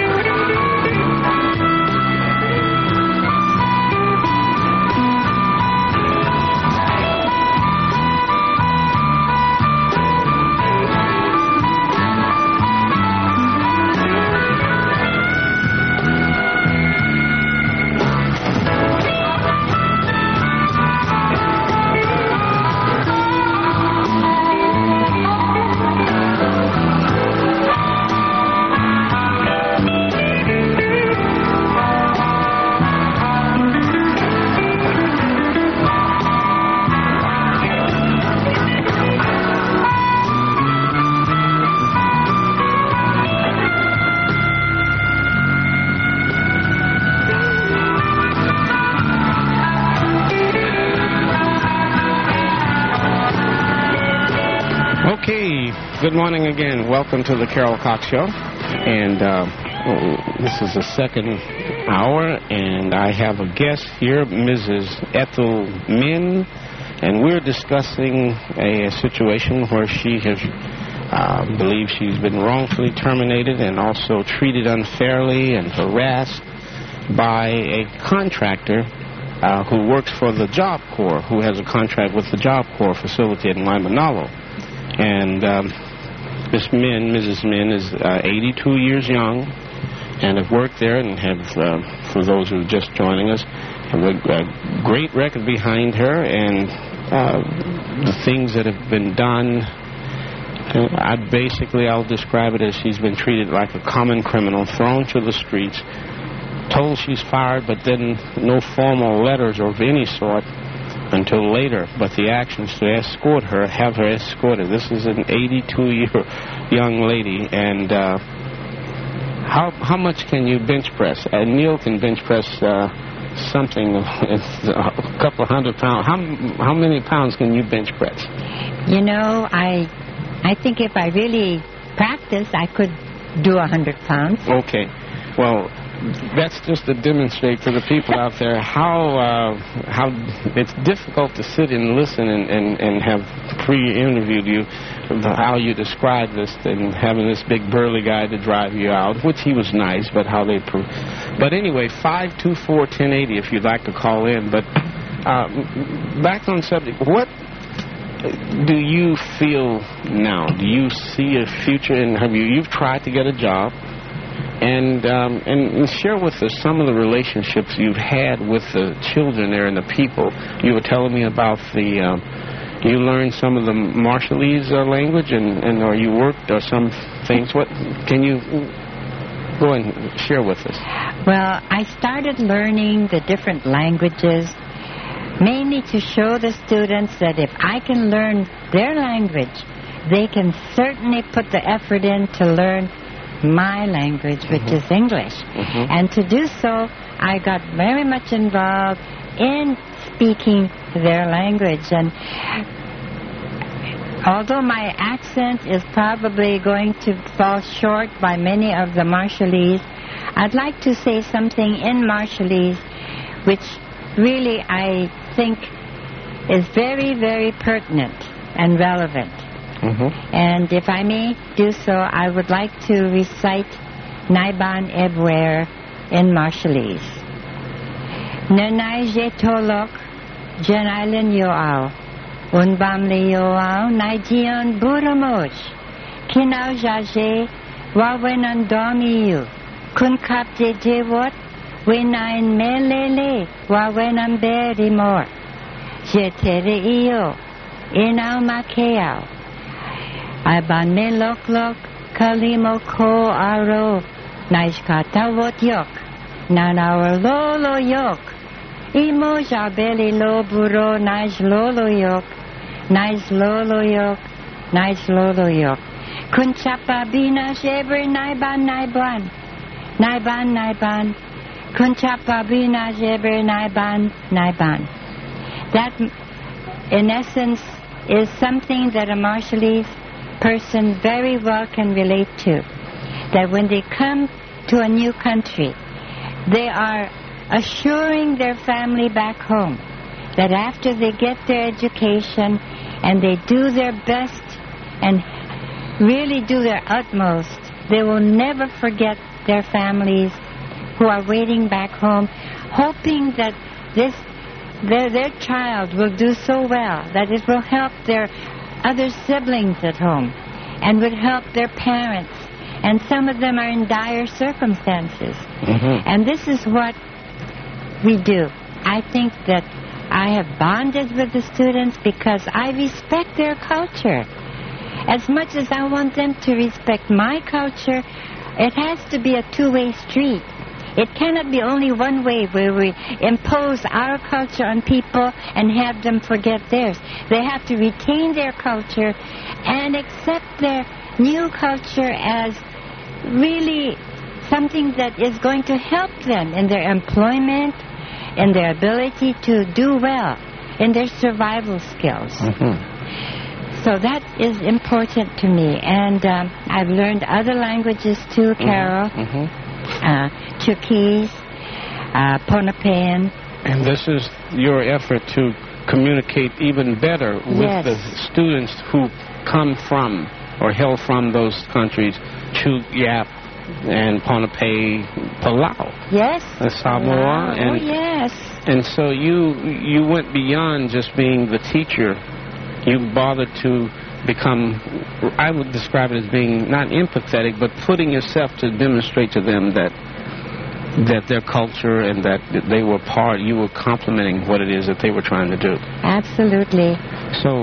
Good morning again. Welcome to the Carol Cox Show. And this is the second hour, and I have a guest here, Mrs. Ethel Min, and we're discussing a situation where she has believes she's been wrongfully terminated and also treated unfairly and harassed by a contractor who works for the Job Corps, who has a contract with the Job Corps facility in Waimanalo. And Miss Min, Mrs. Min, is 82 years young and have worked there and have, for those who are just joining us, have a great record behind her, and the things that have been done, I'll describe it as she's been treated like a common criminal, thrown to the streets, told she's fired, but then no formal letters of any sort until later, but the actions to escort her, have her escorted. This is an 82-year young lady, and how much can you bench press? Neil can bench press something, a couple of 100 pounds. How many pounds can you bench press? You know, I think if I really practice, I could do 100 pounds. Okay. Well, that's just to demonstrate to the people out there how it's difficult to sit and listen and have pre-interviewed you, how you describe this, and having this big burly guy to drive you out, which he was nice, but how they but anyway, 524-1080 if you'd like to call in. But back on subject, what do you feel now? Do you see a future in, you've tried to get a job? And share with us some of the relationships you've had with the children there and the people. You were telling me about you learned some of the Marshallese language, or you worked or some things. What can you go and share with us? Well, I started learning the different languages, mainly to show the students that if I can learn their language, they can certainly put the effort in to learn my language, which is English. And to do so, I got very much involved in speaking their language. And although my accent is probably going to fall short by many of the Marshallese, I'd like to say something in Marshallese which really I think is very, very pertinent and relevant. And if I may do so, I would like to recite Naiban Ebwer in Marshallese. Nenai je tolok, jenailen yoao, unbam le yoao, naijion buramoj, kinau jaje, wawenan domiyu, kun kapte jewot, wenain melele, wawenan berimor, jetere iyo, inau makeao, Iban me lok kalimo ko aro, naishkata wot yok, nanawar lolo yok, imo jabeli lo buro naj lolo yok, naj lolo yok, naj lolo yok. Kunchapa bina sheber naiban, kunchapa bina sheber naiban. That, in essence, is something that a Marshallese person very well can relate to. That when they come to a new country, they are assuring their family back home that after they get their education and they do their best and really do their utmost, they will never forget their families who are waiting back home, hoping that their child will do so well that it will help their other siblings at home and would help their parents. And some of them are in dire circumstances. And this is what we do. I think that I have bonded with the students because I respect their culture. As much as I want them to respect my culture, it has to be a two-way street. It cannot be only one way where we impose our culture on people and have them forget theirs. They have to retain their culture and accept their new culture as really something that is going to help them in their employment, in their ability to do well, in their survival skills. So that is important to me. And I've learned other languages too, Carol. Chuukese, Pohnpeian. And this is your effort to communicate even better with the students who come from or hail from those countries, Chuk, Yap, and Pohnpei, Palau. Yes. Samoa. And, yes. And so you went beyond just being the teacher. You bothered to become, I would describe it as being not empathetic, but putting yourself to demonstrate to them that their culture and that they were part, you were complementing what it is that they were trying to do. Absolutely. So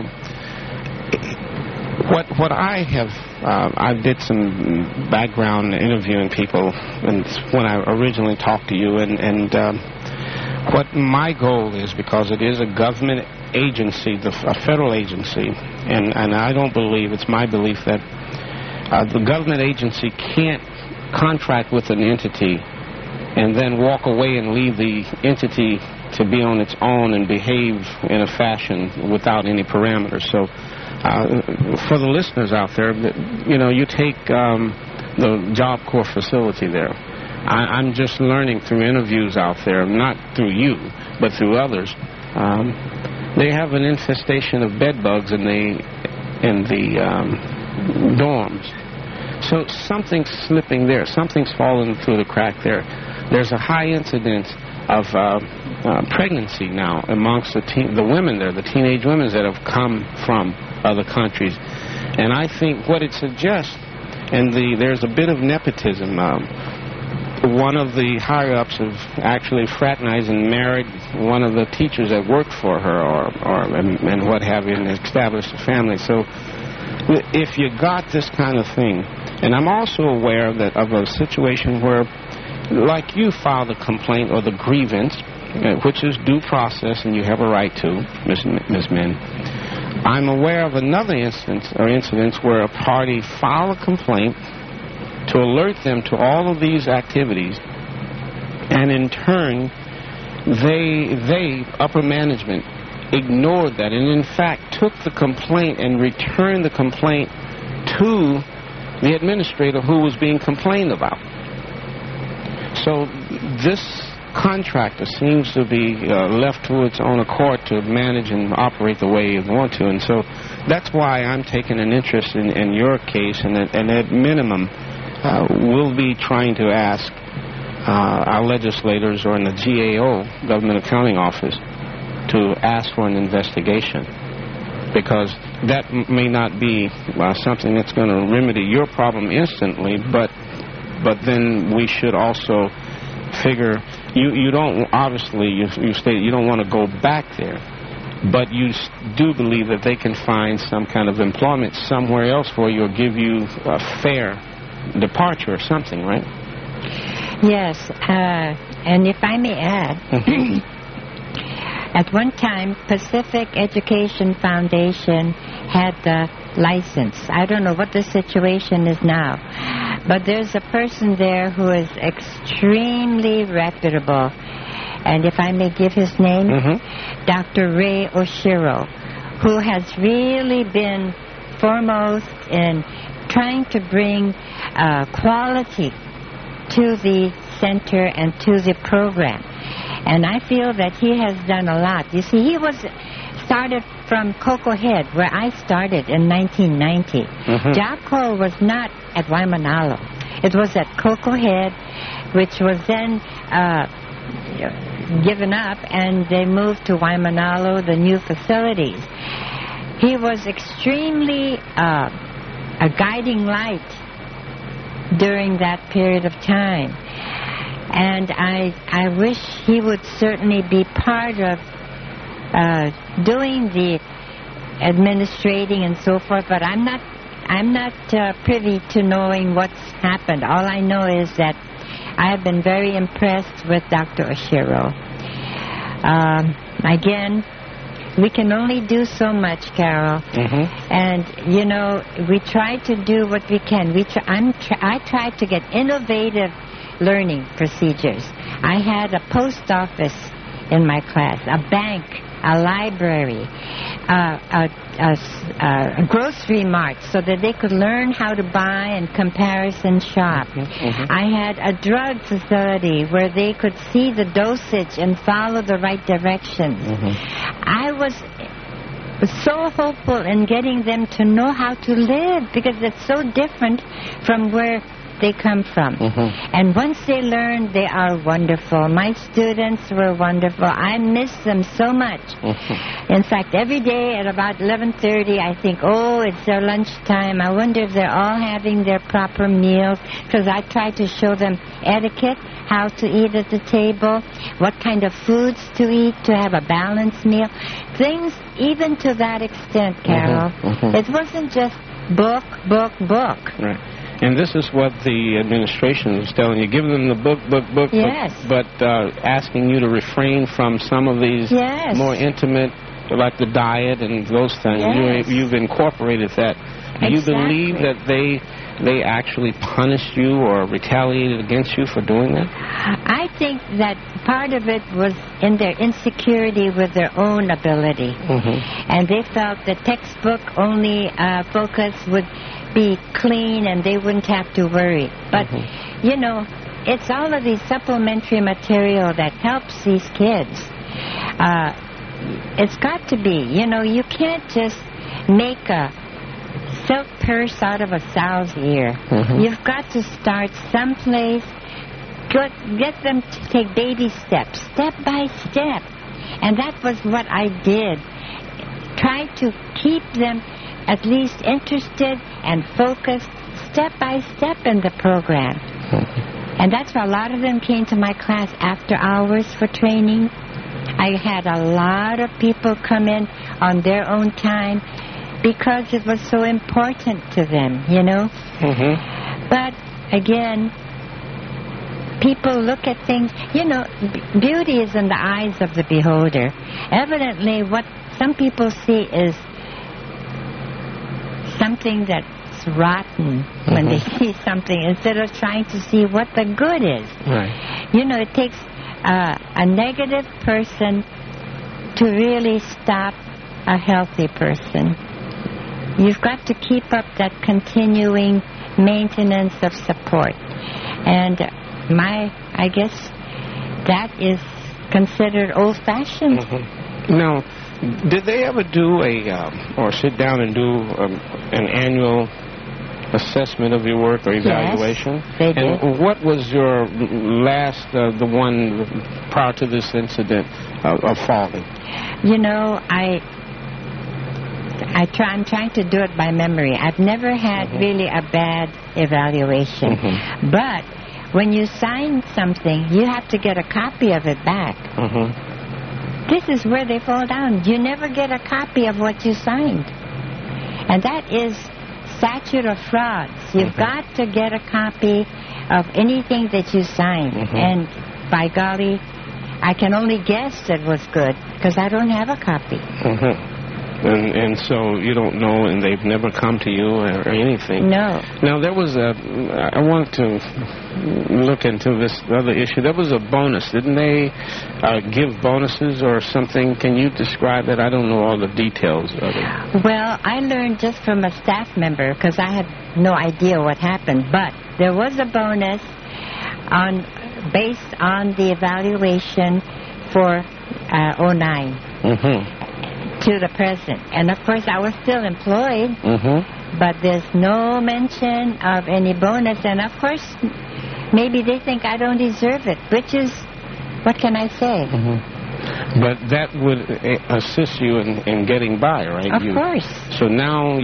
what I have, I did some background interviewing people and when I originally talked to you, and what my goal is, because it is a government agency, a federal agency, and I don't believe, it's my belief that the government agency can't contract with an entity and then walk away and leave the entity to be on its own and behave in a fashion without any parameters. So for the listeners out there, you take the Job Corps facility there. I'm just learning through interviews out there, not through you, but through others. They have an infestation of bed bugs in the dorms. So something's slipping there. Something's falling through the crack there. There's a high incidence of pregnancy now amongst the women there, the teenage women that have come from other countries. And I think what it suggests, and there's a bit of nepotism. One of the higher-ups have actually fraternized and married one of the teachers that worked for her and what have you, and established a family. So if you got this kind of thing, and I'm also aware of a situation where, like you filed a complaint or the grievance, which is due process and you have a right to, Ms. Min. I'm aware of another instance where a party filed a complaint to alert them to all of these activities, and in turn, they upper management, ignored that, and in fact took the complaint and returned the complaint to the administrator who was being complained about. So this contractor seems to be left to its own accord to manage and operate the way you want to. And so that's why I'm taking an interest in your case, and at minimum, we'll be trying to ask our legislators or in the GAO, Government Accounting Office, to ask for an investigation, because that may not be something that's going to remedy your problem instantly, but then we should also figure, you don't, obviously, you state you don't want to go back there, but you do believe that they can find some kind of employment somewhere else for you or give you a fair departure or something, right? Yes, and if I may add, at one time, Pacific Education Foundation had the license. I don't know what the situation is now, but there's a person there who is extremely reputable, and if I may give his name, Dr. Ray Oshiro, who has really been foremost in trying to bring quality to the center and to the program. And I feel that he has done a lot. You see, he was started from Cocoa Head, where I started in 1990. Jack Cole was not at Waimanalo. It was at Cocoa Head, which was then given up, and they moved to Waimanalo, the new facilities. He was extremely a guiding light during that period of time. And I wish he would certainly be part of doing the administrating and so forth, but I'm not privy to knowing what's happened. All I know is that I have been very impressed with Dr. Oshiro. Again, we can only do so much, Carol. And, you know, we try to do what we can. I try to get innovative learning procedures. I had a post office in my class, a bank, a library, a grocery mart, so that they could learn how to buy and comparison shop. I had a drug facility where they could see the dosage and follow the right directions. I was so hopeful in getting them to know how to live, because it's so different from where they come from. And once they learn, they are wonderful. My students were wonderful. I miss them so much. In fact, every day at about 11:30, I think, oh, it's their lunchtime. I wonder if they're all having their proper meals, because I try to show them etiquette, how to eat at the table, what kind of foods to eat, to have a balanced meal. Things even to that extent, Carol. It wasn't just book. Right. And this is what the administration is telling you. Giving them the book, yes. but asking you to refrain from some of these more intimate, like the diet and those things. Yes. You've incorporated that. Do you believe that they actually punished you or retaliated against you for doing that? I think that part of it was in their insecurity with their own ability. And they felt the textbook only focus would be clean and they wouldn't have to worry. But, you know, it's all of the supplementary material that helps these kids. It's got to be. You know, you can't just make a silk purse out of a sow's ear. You've got to start someplace, get them to take baby steps, step by step. And that was what I did. Try to keep them at least interested and focused step by step in the program. And that's why a lot of them came to my class after hours for training. I had a lot of people come in on their own time because it was so important to them, you know. But again, people look at things, you know, beauty is in the eyes of the beholder. Evidently, what some people see is something that's rotten when they see something, instead of trying to see what the good is. You know, it takes a negative person to really stop a healthy person. You've got to keep up that continuing maintenance of support. And I guess that is considered old-fashioned. Now, did they ever do or sit down and do an annual assessment of your work or evaluation? Yes, they did. And what was your last, the one prior to this incident of falling? You know, I'm trying to do it by memory. I've never had really a bad evaluation. But when you sign something, you have to get a copy of it back. This is where they fall down. You never get a copy of what you signed. And that is statute of frauds. You've got to get a copy of anything that you signed. And by golly, I can only guess it was good because I don't have a copy. And so you don't know, and they've never come to you or anything. No. Now, there was I want to look into this other issue. There was a bonus. Didn't they give bonuses or something? Can you describe that? I don't know all the details of it. Well, I learned just from a staff member because I had no idea what happened. But there was a bonus based on the evaluation for 09. To the present. And of course I was still employed, but there's no mention of any bonus. And of course maybe they think I don't deserve it, which is, what can I say? But that would assist you in getting by, right? Of course. So now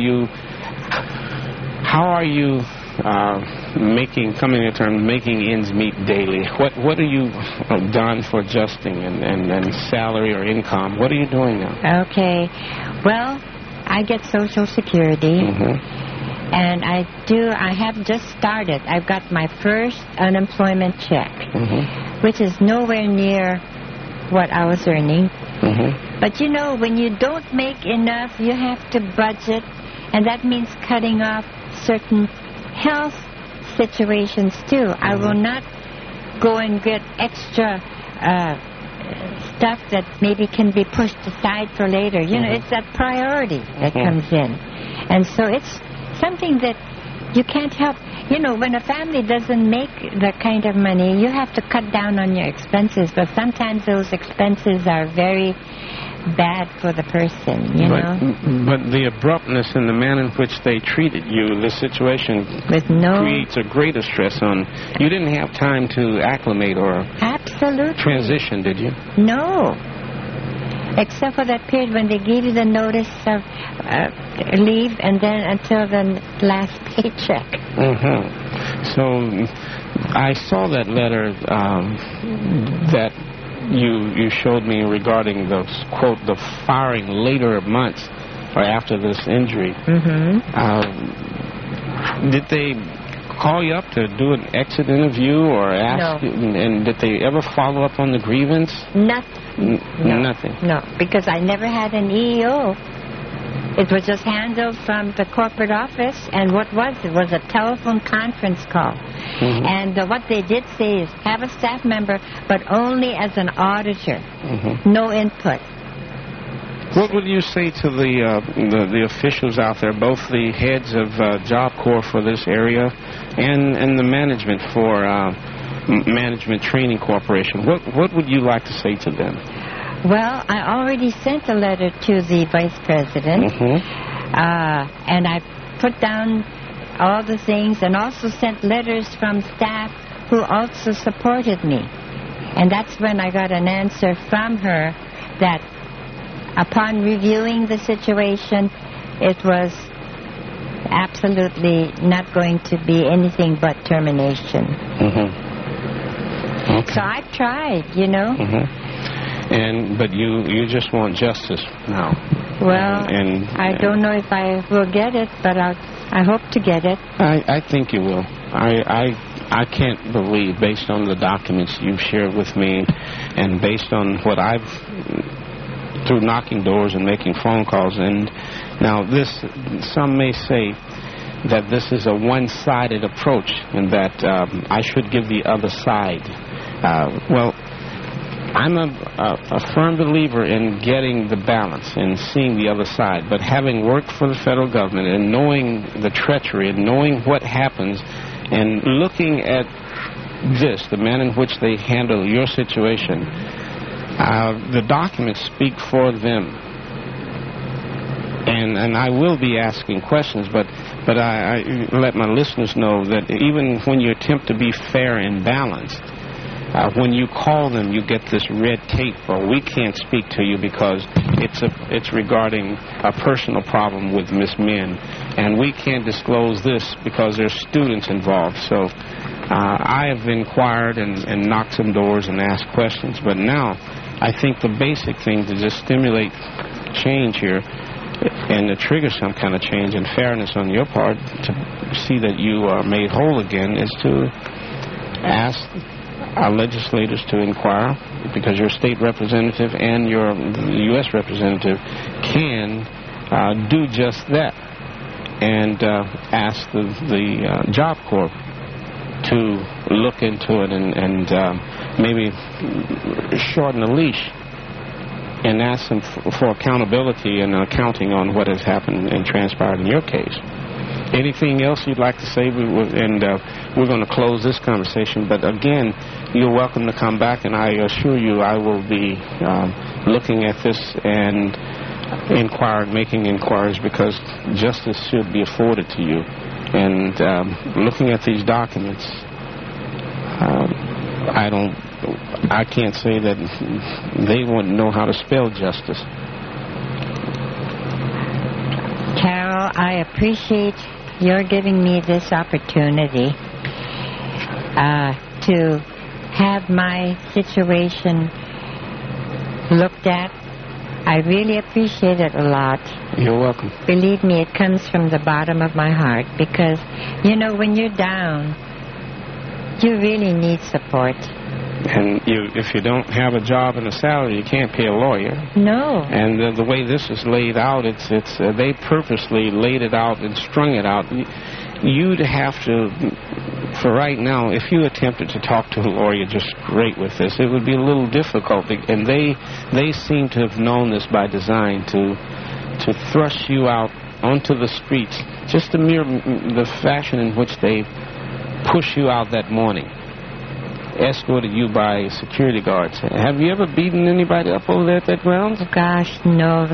how are you making ends meet daily? What are you done for adjusting and salary or income? What are you doing now? Okay. Well, I get Social Security, and I have just started. I've got my first unemployment check, which is nowhere near what I was earning. But you know, when you don't make enough, you have to budget, and that means cutting off certain health situations too. I will not go and get extra stuff that maybe can be pushed aside for later. You know, it's that priority that comes in. And so it's something that you can't help. You know, when a family doesn't make the kind of money, you have to cut down on your expenses. But sometimes those expenses are very bad for the person, you know. But the abruptness and the manner in which they treated you, the situation creates a greater stress on. You didn't have time to acclimate or transition, did you? No. Except for that period when they gave you the notice of leave and then until the last paycheck. So I saw that letter that you showed me regarding the, quote, the firing later months or after this injury. Did they call you up to do an exit interview or ask? No. And did they ever follow up on the grievance? Nothing. Nothing? No, because I never had an EEO. It was just handled from the corporate office, and what was it? Was a telephone conference call. And what they did say is have a staff member, but only as an auditor, no input. What would you say to the officials out there, both the heads of Job Corps for this area and the management for Management Training Corporation? What would you like to say to them? Well, I already sent a letter to the Vice President, and I put down all the things and also sent letters from staff who also supported me. And that's when I got an answer from her that upon reviewing the situation, it was absolutely not going to be anything but termination. So I've tried, you know. But you just want justice now. Well, and I don't know if I will get it, but I hope to get it. I think you will. I can't believe, based on the documents you've shared with me, and based on what I've through knocking doors and making phone calls, and now some may say that this is a one-sided approach, and that I should give the other side. Well, I'm a firm believer in getting the balance and seeing the other side. But having worked for the federal government and knowing the treachery and knowing what happens and looking at the manner in which they handle your situation, the documents speak for them. And I will be asking questions, but I let my listeners know that even when you attempt to be fair and balanced, when you call them, you get this red tape, or we can't speak to you because it's regarding a personal problem with Miss Min, and we can't disclose this because there's students involved. So I have inquired and knocked some doors and asked questions, but now I think the basic thing to just stimulate change here and to trigger some kind of change and fairness on your part to see that you are made whole again is to ask our legislators to inquire, because your state representative and your U.S. representative can do just that, and ask the Job Corps to look into it and maybe shorten the leash and ask them for accountability and accounting on what has happened and transpired in your case. Anything else you'd like to say? We're going to close this conversation, but again, you're welcome to come back, and I assure you I will be looking at this and making inquiries, because justice should be afforded to you. And looking at these documents, I can't say that they wouldn't know how to spell justice. Carol, I appreciate your giving me this opportunity to have my situation looked at. I really appreciate it a lot. You're welcome. Believe me, it comes from the bottom of my heart, because, you know, when you're down, you really need support. And if you don't have a job and a salary, you can't pay a lawyer. No. And the way this is laid out, it's they purposely laid it out and strung it out. You'd have to, for right now, if you attempted to talk to a lawyer just straight with this, it would be a little difficult. And they seem to have known this by design, to thrust you out onto the streets. Just the fashion in which they push you out that morning, escorted you by security guards. Have you ever beaten anybody up over there at that grounds? Gosh, no.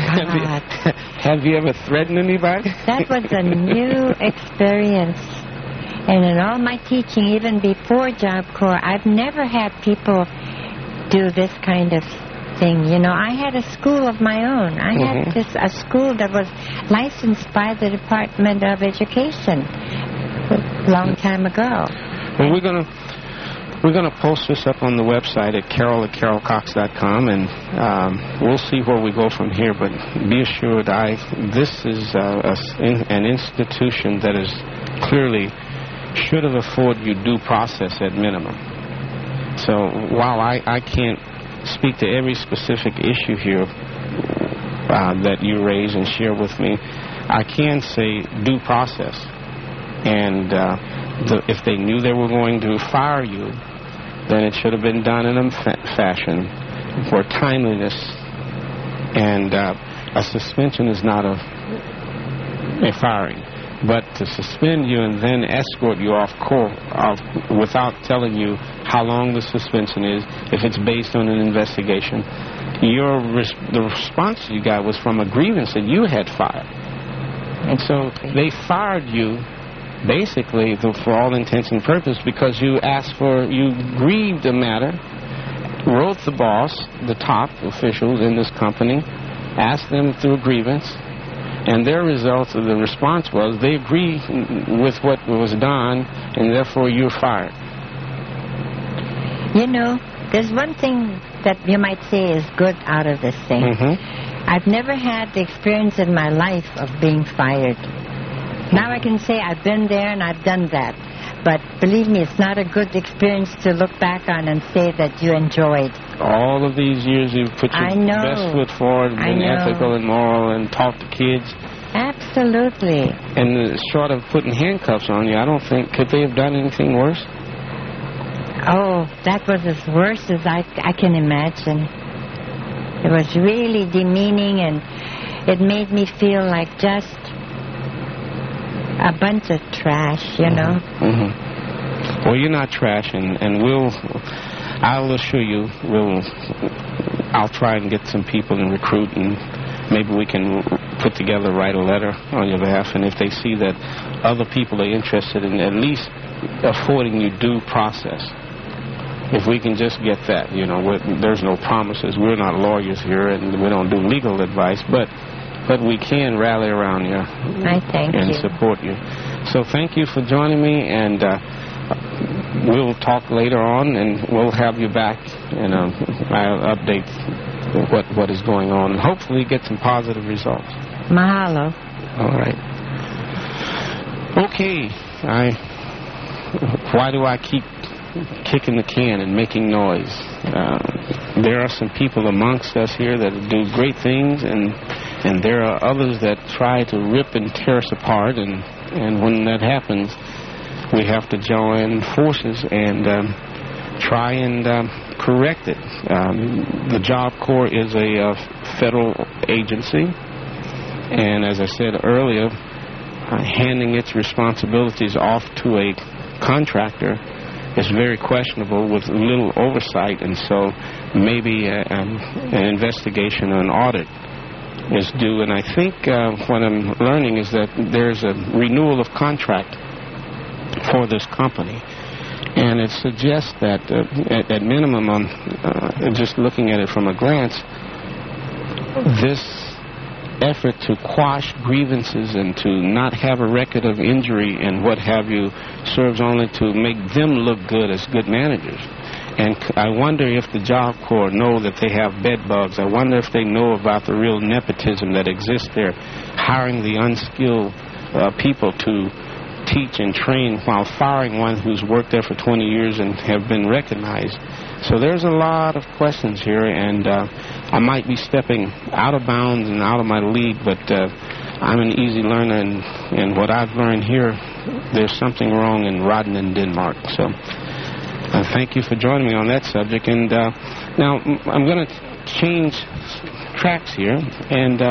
Have you ever threatened anybody? That was a new experience. And in all my teaching, even before Job Corps, I've never had people do this kind of thing. You know, I had a school of my own. I had a school that was licensed by the Department of Education a long time ago. Well, we're gonna post this up on the website at carol@carolcox.com, and we'll see where we go from here. But be assured, this is an institution that is clearly should have afforded you due process at minimum. So while I can't speak to every specific issue here that you raise and share with me, I can say due process. And if they knew they were going to fire you, then it should have been done in a fashion for timeliness. And a suspension is not a firing. But to suspend you and then escort you off court without telling you how long the suspension is, if it's based on an investigation, the response you got was from a grievance that you had filed. And so they fired you basically for all intents and purposes because you grieved the matter, wrote the boss, the top officials in this company, asked them through a grievance, and their results of the response was they agree with what was done, and therefore you're fired. You know, there's one thing that you might say is good out of this thing. I've never had the experience in my life of being fired. Now I can say I've been there and I've done that. But believe me, it's not a good experience to look back on and say that you enjoyed. All of these years you've put your best foot forward, been ethical and moral, and taught the kids. Absolutely. And short of putting handcuffs on you, I don't think, could they have done anything worse? Oh, that was as worse as I can imagine. It was really demeaning, and it made me feel like just a bunch of trash, you know. Well, you're not trash, and I'll assure you, I'll try and get some people and recruit, and maybe we can put together, write a letter on your behalf, and if they see that other people are interested in at least affording you due process, if we can just get that, there's no promises. We're not lawyers here, and we don't do legal advice, but we can rally around you and support you. So thank you for joining me, and we'll talk later on, and we'll have you back, and I'll update what is going on, and hopefully get some positive results. Mahalo. All right. Okay. Why do I keep kicking the can and making noise? There are some people amongst us here that do great things, and there are others that try to rip and tear us apart, and when that happens, we have to join forces and try and correct it. The Job Corps is a federal agency, and as I said earlier, handing its responsibilities off to a contractor is very questionable with little oversight, and so maybe an investigation or an audit is due. And I think what I'm learning is that there's a renewal of contract for this company, and it suggests that at minimum, on just looking at it from a glance, this effort to quash grievances and to not have a record of injury and what have you serves only to make them look good as good managers. And I wonder if the Job Corps know that they have bed bugs. I wonder if they know about the real nepotism that exists there, hiring the unskilled people to teach and train while firing one who's worked there for 20 years and have been recognized. So there's a lot of questions here, and I might be stepping out of bounds and out of my league, but I'm an easy learner, and what I've learned here, there's something wrong in Rodden, Denmark. So thank you for joining me on that subject. And now I'm going to change tracks here, and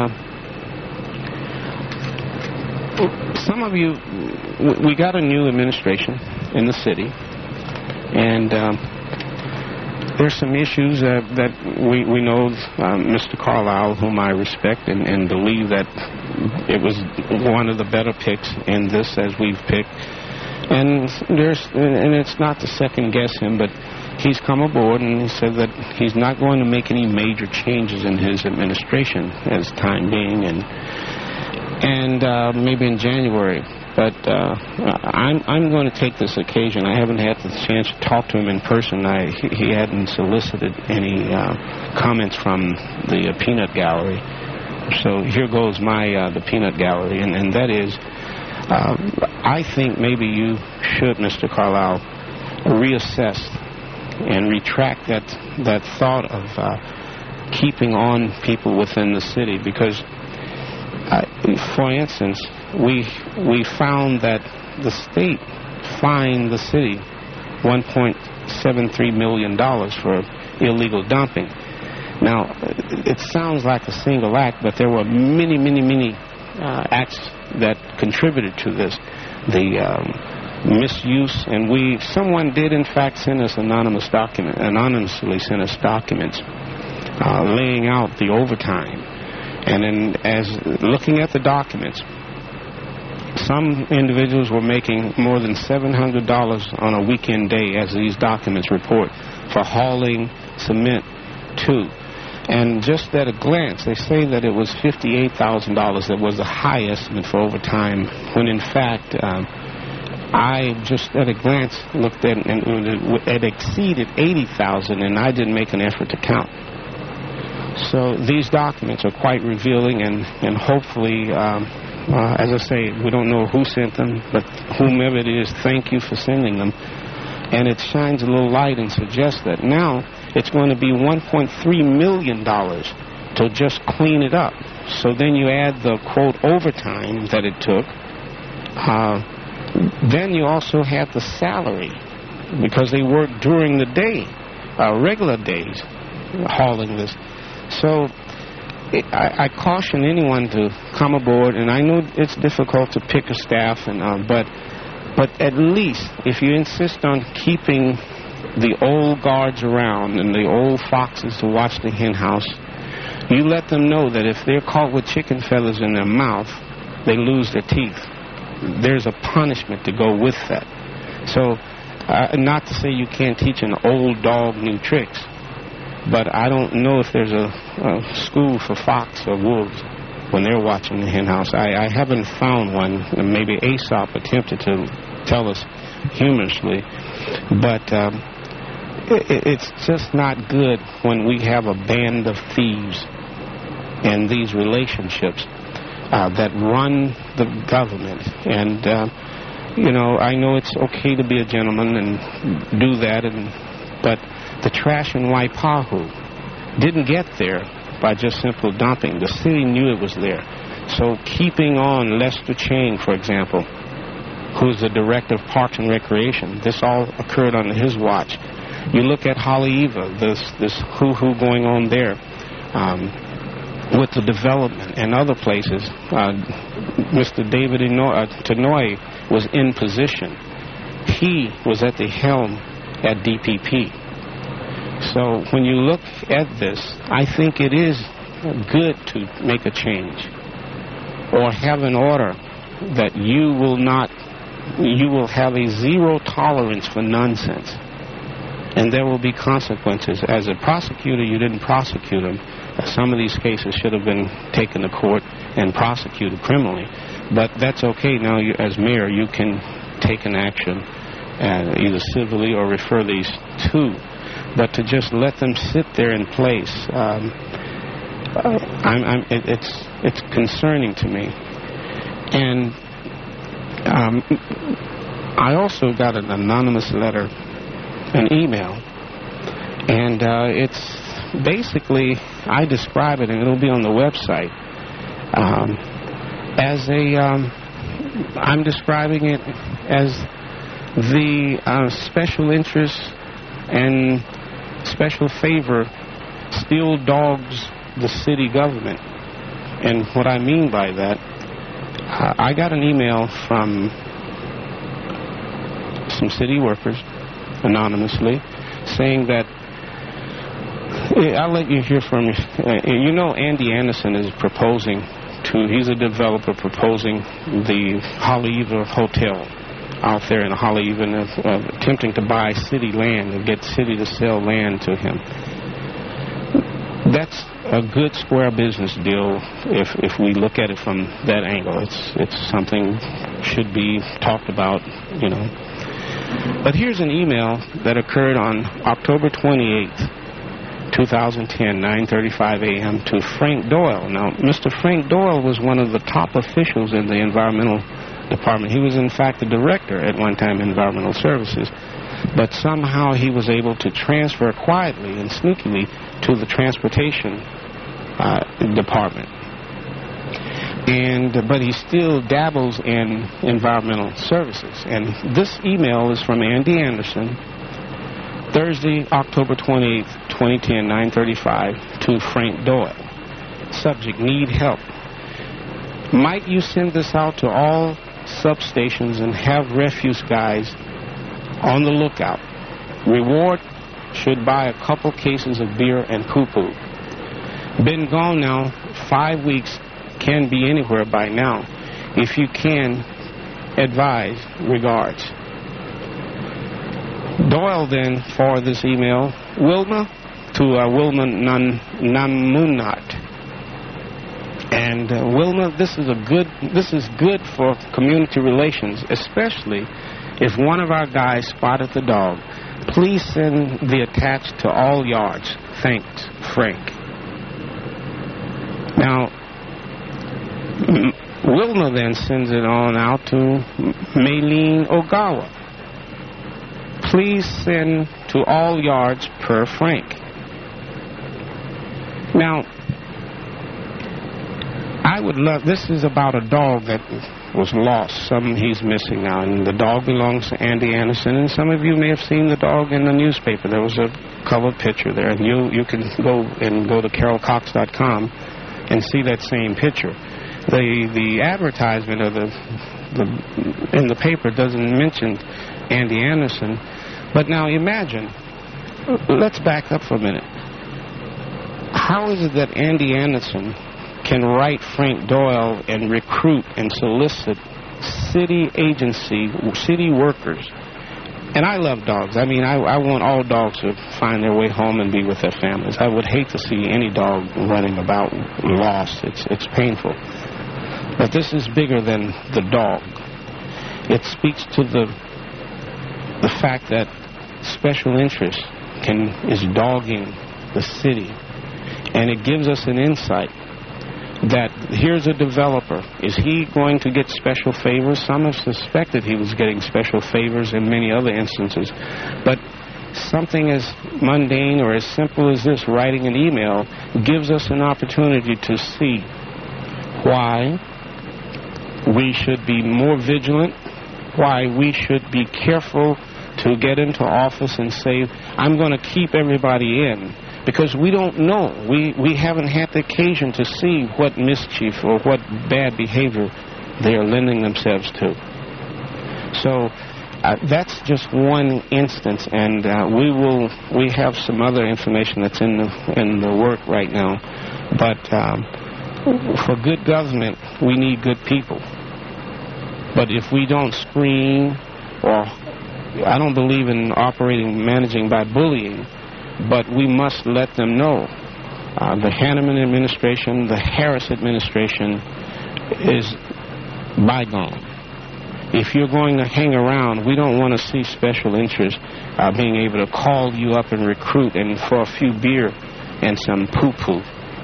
some of you, we got a new administration in the city, and there's some issues that we know Mr. Carlisle, whom I respect and believe that it was one of the better picks in this as we've picked. And it's not to second guess him, but he's come aboard and he said that he's not going to make any major changes in his administration as time being, and maybe in January. But I'm going to take this occasion. I haven't had the chance to talk to him in person. He hadn't solicited any comments from the peanut gallery. So here goes the peanut gallery, and that is, I think maybe you should, Mr. Carlisle, reassess and retract that thought of keeping on people within the city, because for instance, we found that the state fined the city $1.73 million for illegal dumping. Now, it sounds like a single act, but there were many, many, many acts that contributed to this. The misuse, and someone did in fact send us anonymously sent us documents laying out the overtime. And then, as looking at the documents, some individuals were making more than $700 on a weekend day, as these documents report, for hauling cement to. And just at a glance, they say that it was $58,000 that was the high estimate for overtime, when in fact, I just at a glance looked at it, and it exceeded $80,000, and I didn't make an effort to count. So these documents are quite revealing, and hopefully, as I say, we don't know who sent them, but whomever it is, thank you for sending them. And it shines a little light and suggests that now it's going to be $1.3 million to just clean it up. So then you add the, quote, overtime that it took. Then you also have the salary, because they work during the day, regular days, hauling this. So I caution anyone to come aboard, and I know it's difficult to pick a staff, but But at least, if you insist on keeping the old guards around and the old foxes to watch the hen house, you let them know that if they're caught with chicken feathers in their mouth, they lose their teeth. There's a punishment to go with that. So, not to say you can't teach an old dog new tricks, but I don't know if there's a school for fox or wolves when they're watching the hen house. I haven't found one. Maybe Aesop attempted to tell us humorously, but it's just not good when we have a band of thieves in these relationships that run the government. And I know it's okay to be a gentleman and do that, but the trash in Waipahu didn't get there by just simple dumping. The city knew it was there. So keeping on Lester Chang, for example, who's the director of Parks and Recreation, this all occurred under his watch. You look at Haleiwa, this hoo-hoo going on there with the development and other places. Mr. David Tenoy was in position. He was at the helm at DPP. So when you look at this, I think it is good to make a change or have an order that you will have a zero tolerance for nonsense. And there will be consequences. As a prosecutor, you didn't prosecute him. Some of these cases should have been taken to court and prosecuted criminally. But that's okay. Now, as mayor, you can take an action, either civilly or refer these to. But to just let them sit there in place, it's concerning to me. And I also got an anonymous letter, an email, and it's basically, I describe it, and it'll be on the website, I'm describing it as the special interest and special favor still dogs the city government. And what I mean by that, I got an email from some city workers, anonymously, saying that, I'll let you hear from me. Andy Anderson is he's a developer proposing the Haleiwa Hotel out there in Haleiwa, and attempting to buy city land and get city to sell land to him. That's a good square business deal if we look at it from that angle. It's something should be talked about, But here's an email that occurred on October 28th, 2010, 9:35 a.m. to Frank Doyle. Now, Mr. Frank Doyle was one of the top officials in the environmental department. He was, in fact, the director at one time, Environmental Services. But somehow he was able to transfer quietly and sneakily to the transportation department. But he still dabbles in environmental services. And this email is from Andy Anderson, Thursday, October 28th, 2010, 9:35, to Frank Doyle. Subject, need help. Might you send this out to all substations and have refuse guys on the lookout? Reward should buy a couple cases of beer and poo-poo. Been gone now 5 weeks, can be anywhere by now. If you can, advise. Regards. Doyle then forwarded this email, Wilma, to Wilma Namunat. And Wilma, this is good for community relations, especially if one of our guys spotted the dog. Please send the attached to all yards. Thanks, Frank. Now, Wilma then sends it on out to Maylene Ogawa. Please send to all yards per Frank. Now, I would love, this is about a dog that was lost. He's missing now, and the dog belongs to Andy Anderson, and some of you may have seen the dog in the newspaper. There was a cover picture there, and you can go to carolcox.com and see that same picture. The advertisement of the in the paper doesn't mention Andy Anderson. But now imagine, let's back up for a minute. How is it that Andy Anderson can write Frank Doyle and recruit and solicit city workers? And I love dogs. I mean, I want all dogs to find their way home and be with their families. I would hate to see any dog running about lost. It's painful. But this is bigger than the dog. It speaks to the fact that special interest is dogging the city. And it gives us an insight that here's a developer. Is he going to get special favors? Some have suspected he was getting special favors in many other instances. But something as mundane or as simple as this, writing an email, gives us an opportunity to see why we should be more vigilant, why we should be careful to get into office and say, I'm going to keep everybody in. Because we don't know. We haven't had the occasion to see what mischief or what bad behavior they are lending themselves to. So that's just one instance, and we have some other information that's in the work right now. But for good government, we need good people. But if we don't screen, or I don't believe in managing by bullying, but we must let them know. The Hanneman administration, the Harris administration is bygone. If you're going to hang around, we don't want to see special interest being able to call you up and recruit, and for a few beer and some poo-poo.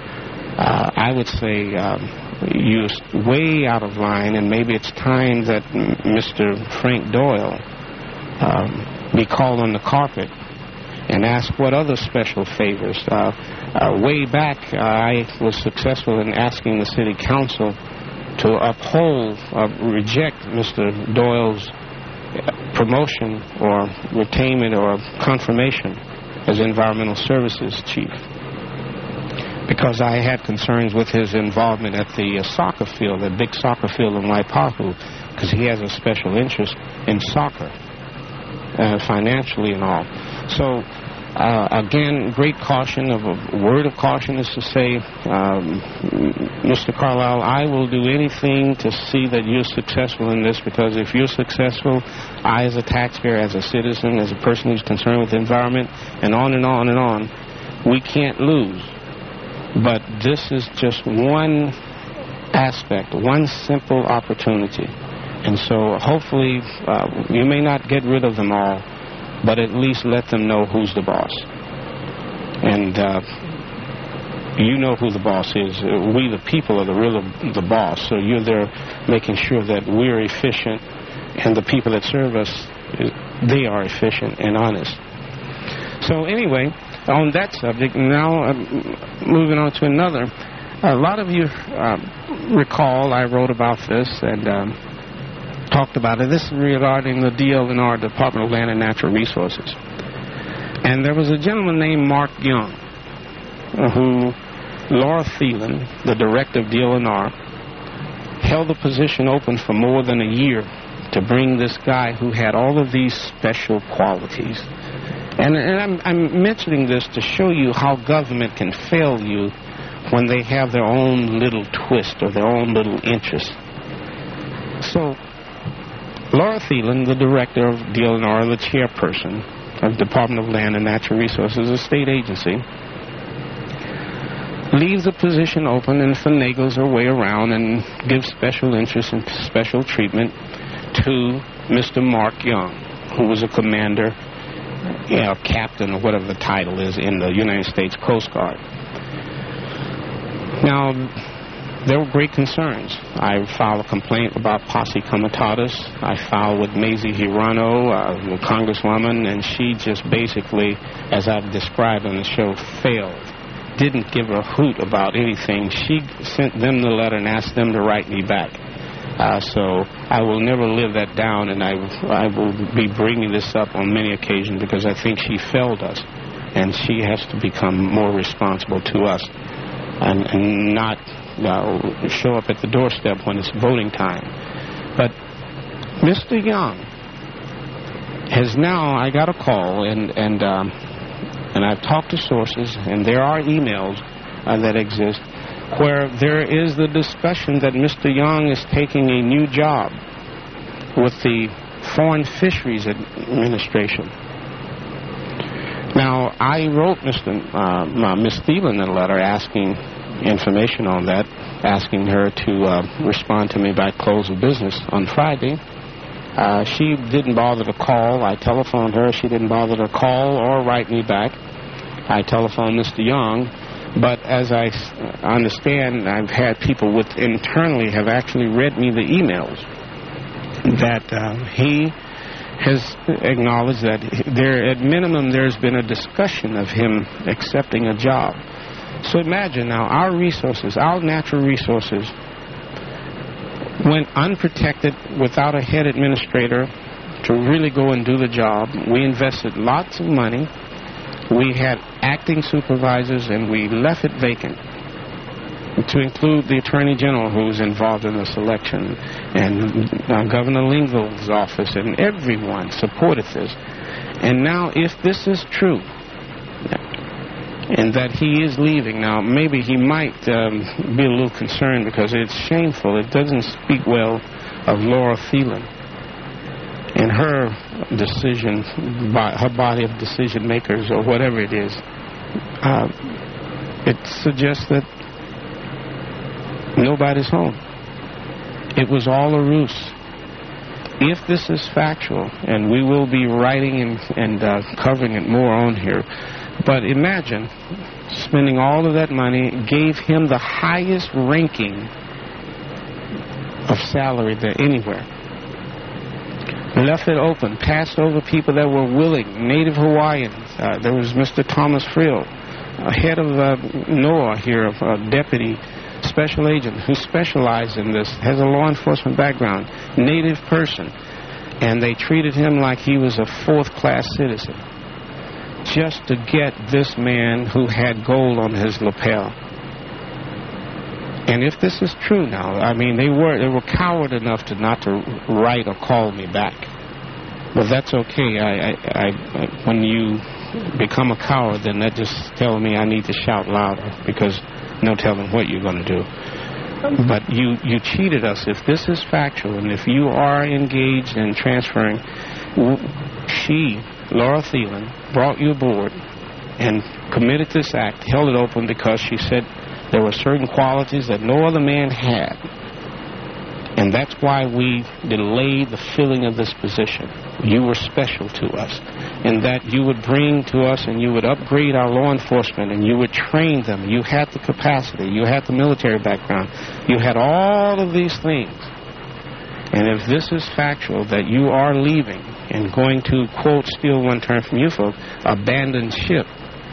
I would say you're way out of line, and maybe it's time that Mr. Frank Doyle be called on the carpet and ask what other special favors. Way back, I was successful in asking the city council to reject Mr. Doyle's promotion or retainment or confirmation as environmental services chief, because I had concerns with his involvement at the soccer field, the big soccer field in Waipahu, because he has a special interest in soccer, financially and all. So, again, great caution. A word of caution is to say, Mr. Carlisle, I will do anything to see that you're successful in this, because if you're successful, I as a taxpayer, as a citizen, as a person who's concerned with the environment, and on and on and on, we can't lose. But this is just one aspect, one simple opportunity. And so hopefully you may not get rid of them all, but at least let them know who's the boss. And you know who the boss is. We, the people, are the boss. So you're there making sure that we're efficient, and the people that serve us, they are efficient and honest. So anyway, on that subject, now moving on to another. A lot of you recall I wrote about this and talked about it. This is regarding the DLNR, Department of Land and Natural Resources. And there was a gentleman named Mark Young, who Laura Thielen, the director of DLNR, held the position open for more than a year to bring this guy who had all of these special qualities. And I'm mentioning this to show you how government can fail you when they have their own little twist or their own little interest. So, Laura Thielen, the director of DLNR, the chairperson of Department of Land and Natural Resources, a state agency, leaves the position open and finagles her way around and gives special interest and special treatment to Mr. Mark Young, who was a commander, captain, or whatever the title is, in the United States Coast Guard. Now, there were great concerns. I filed a complaint about posse comitatus. I filed with Mazie Hirano, the congresswoman, and she just basically, as I've described on the show, failed. Didn't give a hoot about anything. She sent them the letter and asked them to write me back. So I will never live that down, and I will be bringing this up on many occasions, because I think she failed us, and she has to become more responsible to us and not show up at the doorstep when it's voting time. But Mr. Young has now, I got a call, and I've talked to sources, and there are emails that exist where there is the discussion that Mr. Young is taking a new job with the Foreign Fisheries Administration. Now, I wrote Miss Thielen a letter asking information on that, asking her to respond to me by close of business on Friday. She didn't bother to call. I telephoned her. She didn't bother to call or write me back. I telephoned Mr. Young. But as I understand, I've had people internally have actually read me the emails that he has acknowledged that at minimum there's been a discussion of him accepting a job. So imagine now our resources, our natural resources, went unprotected without a head administrator to really go and do the job. We invested lots of money. We had acting supervisors, and we left it vacant, to include the Attorney General who was involved in the selection, and Governor Linville's office, and everyone supported this. And now if this is true, and that he is leaving, now maybe he might be a little concerned because it's shameful. It doesn't speak well of Laura Thielen and her decision, her body of decision makers or whatever it is. It suggests that nobody's home. It was all a ruse. If this is factual, and we will be writing and covering it more on here, but imagine spending all of that money, gave him the highest ranking of salary there anywhere. Left it open, passed over people that were willing, Native Hawaiians. There was Mr. Thomas Frill, head of NOAA here, a deputy special agent who specialized in this, has a law enforcement background, Native person, and they treated him like he was a fourth-class citizen, just to get this man who had gold on his lapel. And if this is true now, I mean, they were coward enough to not to write or call me back. But that's okay. When you become a coward, then that just tells me I need to shout louder, because no telling what you're going to do. But you cheated us. If this is factual, and if you are engaged in transferring, Laura Thielen, brought you aboard and committed this act, held it open because she said there were certain qualities that no other man had. And that's why we delayed the filling of this position. You were special to us, in that you would bring to us and you would upgrade our law enforcement, and you would train them. You had the capacity. You had the military background. You had all of these things. And if this is factual, that you are leaving and going to, quote, steal one term from you folks, abandon ship,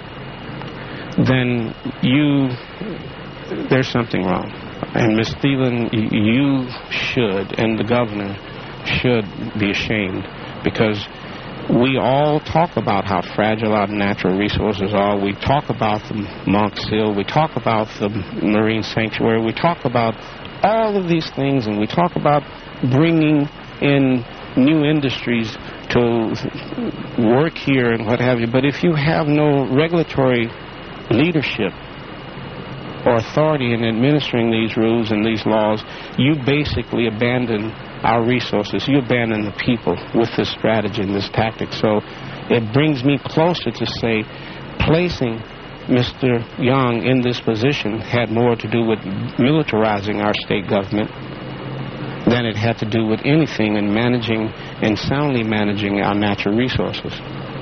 then there's something wrong. And Ms. Thielen, you should, and the governor should be ashamed, because we all talk about how fragile our natural resources are. We talk about the Monk's Hill. We talk about the Marine Sanctuary. We talk about all of these things, and we talk about bringing in new industries to work here and what have you. But if you have no regulatory leadership or authority in administering these rules and these laws, you basically abandon our resources. You abandon the people with this strategy and this tactic. So it brings me closer to say placing Mr. Young in this position had more to do with militarizing our state government than it had to do with anything in managing and soundly managing our natural resources.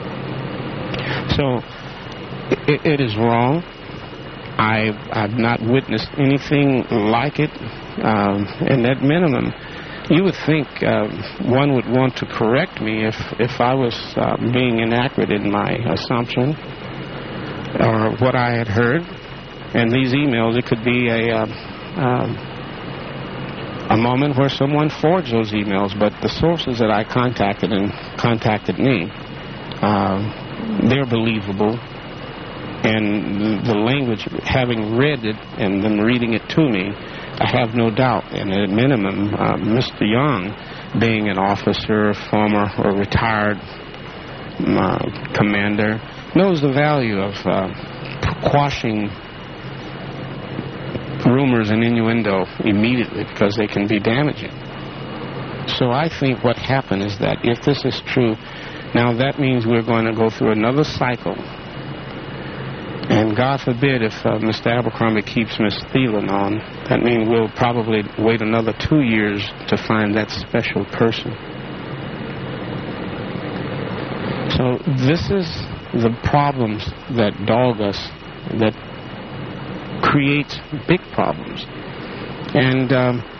So it is wrong. I've not witnessed anything like it. And at minimum, you would think one would want to correct me if I was being inaccurate in my assumption or what I had heard. And these emails, it could be a moment where someone forged those emails, but the sources that I contacted and contacted me, they're believable. And the language, having read it and them reading it to me, I have no doubt. And at minimum, Mr. Young being an officer, former or retired commander, knows the value of quashing rumors and innuendo immediately because they can be damaging. So I think what happened is that if this is true, now that means we're going to go through another cycle. And God forbid if Mr. Abercrombie keeps Miss Thielen on, that means we'll probably wait another 2 years to find that special person. So this is the problems that dog us, that creates big problems. And,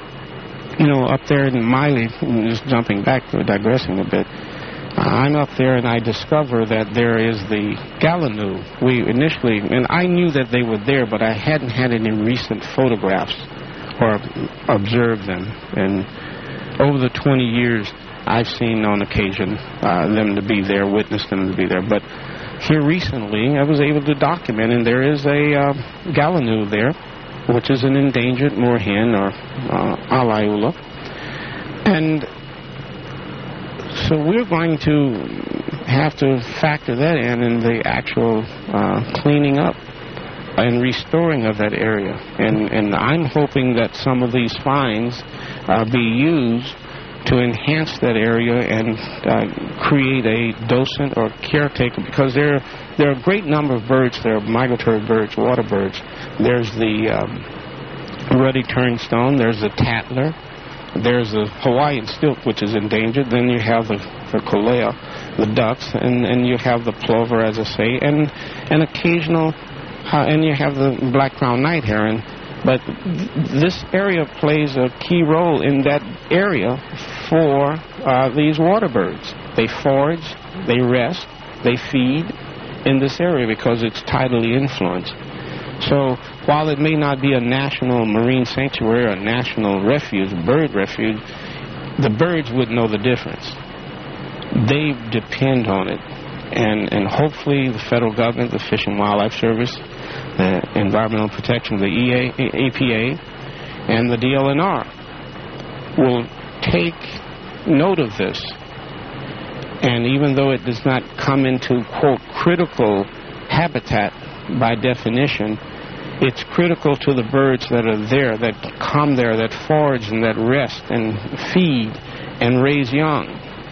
up there in Miley, just jumping back, digressing a bit, I'm up there and I discover that there is the Gallinoo. We initially, and I knew that they were there, but I hadn't had any recent photographs or observed them. And over the 20 years, I've seen on occasion them to be there, witnessed them to be there. But here recently, I was able to document, and there is a Gallinoo there, which is an endangered moorhen or alaula. And so we're going to have to factor that in the actual cleaning up and restoring of that area. And I'm hoping that some of these fines be used to enhance that area and create a docent or caretaker, because there are a great number of birds. There are migratory birds, water birds. There's the ruddy turnstone. There's the tattler. There's the Hawaiian stilt, which is endangered. Then you have the kolea, the ducks, and you have the plover, as I say, and an occasional, and you have the black-crowned night heron. But this area plays a key role in that area for these water birds. They forage, they rest, they feed in this area because it's tidally influenced. So while it may not be a national marine sanctuary or a national refuge, bird refuge, the birds would know the difference. They depend on it. And hopefully the federal government, the Fish and Wildlife Service, the Environmental Protection, the EPA, and the DLNR will take note of this. And even though it does not come into, quote, critical habitat by definition, it's critical to the birds that are there, that come there, that forage and that rest and feed and raise young.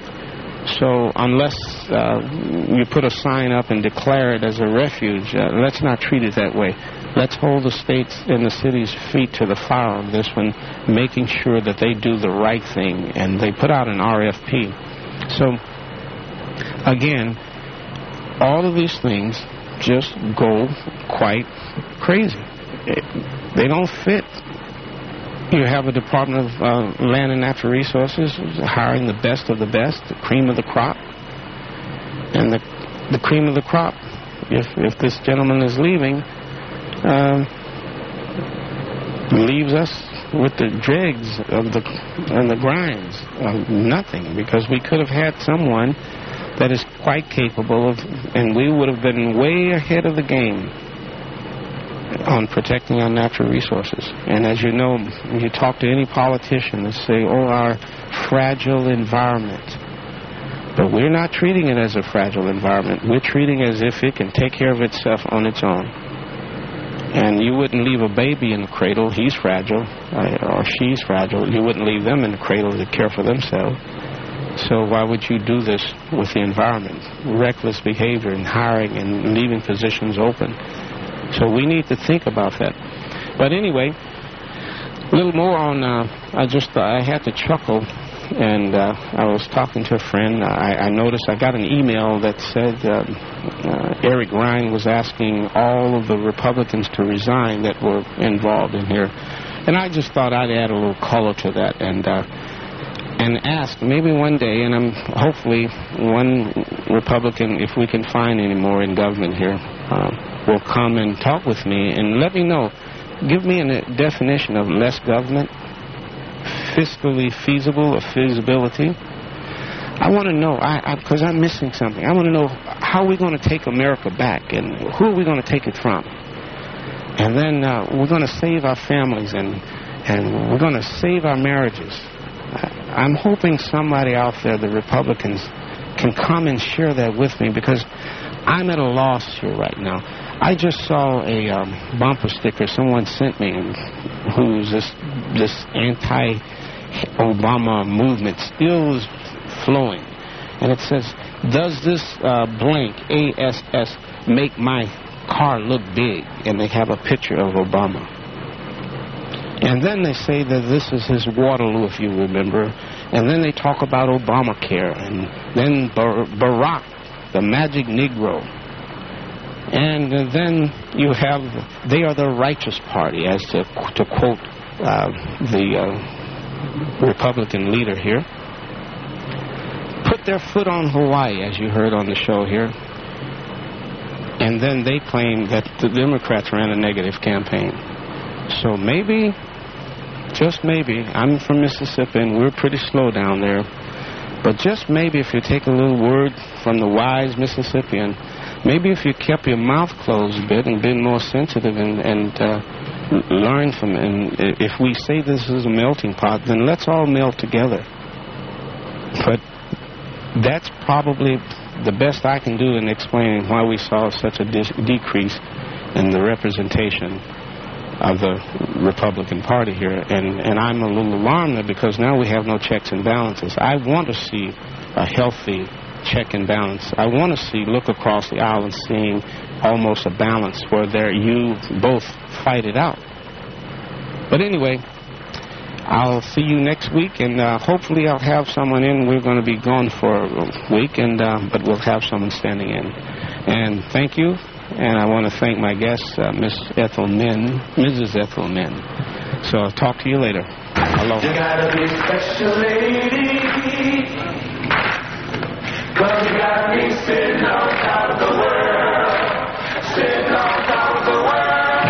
So unless you put a sign up and declare it as a refuge, let's not treat it that way. Let's hold the states and the cities' feet to the fire on this one, making sure that they do the right thing, and they put out an RFP. So, again, all of these things just go quite crazy. They don't fit. You have a Department of Land and Natural Resources hiring the best of the best, the cream of the crop. And the cream of the crop, if this gentleman is leaving, leaves us with the dregs of and the grinds of nothing, because we could have had someone that is quite capable of, and we would have been way ahead of the game on protecting our natural resources. And as you know, when you talk to any politician, they say, oh, our fragile environment. But we're not treating it as a fragile environment. We're treating it as if it can take care of itself on its own. And you wouldn't leave a baby in the cradle. He's fragile, or she's fragile. You wouldn't leave them in the cradle to care for themselves. So why would you do this with the environment? Reckless behavior and hiring and leaving positions open. So we need to think about that. But anyway, a little more on, I had to chuckle, and I was talking to a friend. I noticed I got an email that said Eric Ryan was asking all of the Republicans to resign that were involved in here. And I just thought I'd add a little color to that and ask maybe one day, and I'm hopefully one Republican, if we can find any more in government here, will come and talk with me and let me know. Give me a definition of less government, fiscally feasible or feasibility. I want to know, because I'm missing something. I want to know how we're going to take America back and who are we going to take it from. And then we're going to save our families and we're going to save our marriages. I'm hoping somebody out there, the Republicans, can come and share that with me, because I'm at a loss here right now. I just saw a bumper sticker someone sent me, who's this anti-Obama movement still is flowing. And it says, does this blank, ASS, make my car look big? And they have a picture of Obama. And then they say that this is his Waterloo, if you remember. And then they talk about Obamacare. And then Barack, the magic Negro. And then you have, they are the righteous party, as to quote the Republican leader here. Put their foot on Hawaii, as you heard on the show here. And then they claim that the Democrats ran a negative campaign. So maybe, just maybe, I'm from Mississippi and we're pretty slow down there, but just maybe if you take a little word from the wise Mississippian, maybe if you kept your mouth closed a bit and been more sensitive and learn from it, and if we say this is a melting pot, then let's all melt together. But that's probably the best I can do in explaining why we saw such a decrease in the representation of the Republican Party here. And I'm a little alarmed because now we have no checks and balances. I want to see a healthy check and balance. I want to look across the aisle and seeing almost a balance where you both fight it out. But anyway, I'll see you next week, and hopefully I'll have someone in. We're going to be gone for a week, but we'll have someone standing in. And thank you, and I want to thank my guest, Mrs. Ethel Min. So I'll talk to you later. Hello. You gotta be special, lady, 'cause you got me sitting on top of the world, sitting on top of the world.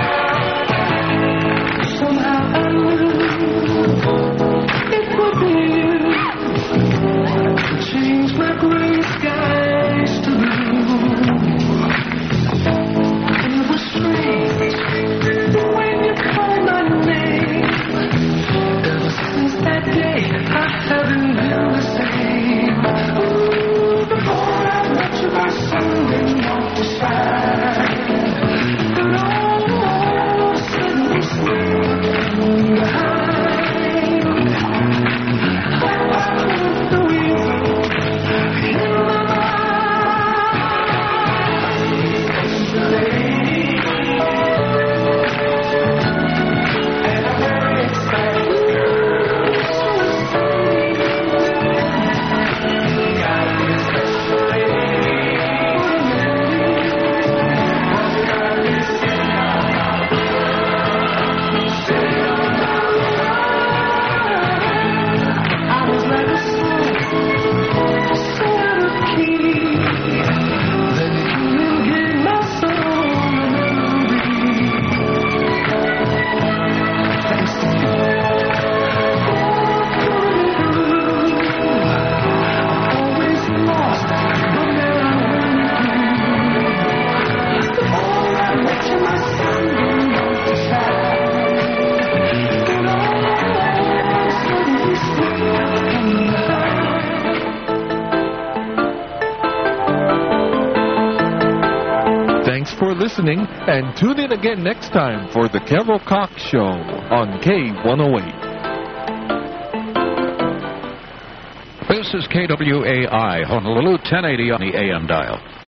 For listening, and tune in again next time for the Carol Cox Show on K108. This is KWAI, Honolulu, 1080 on the AM dial.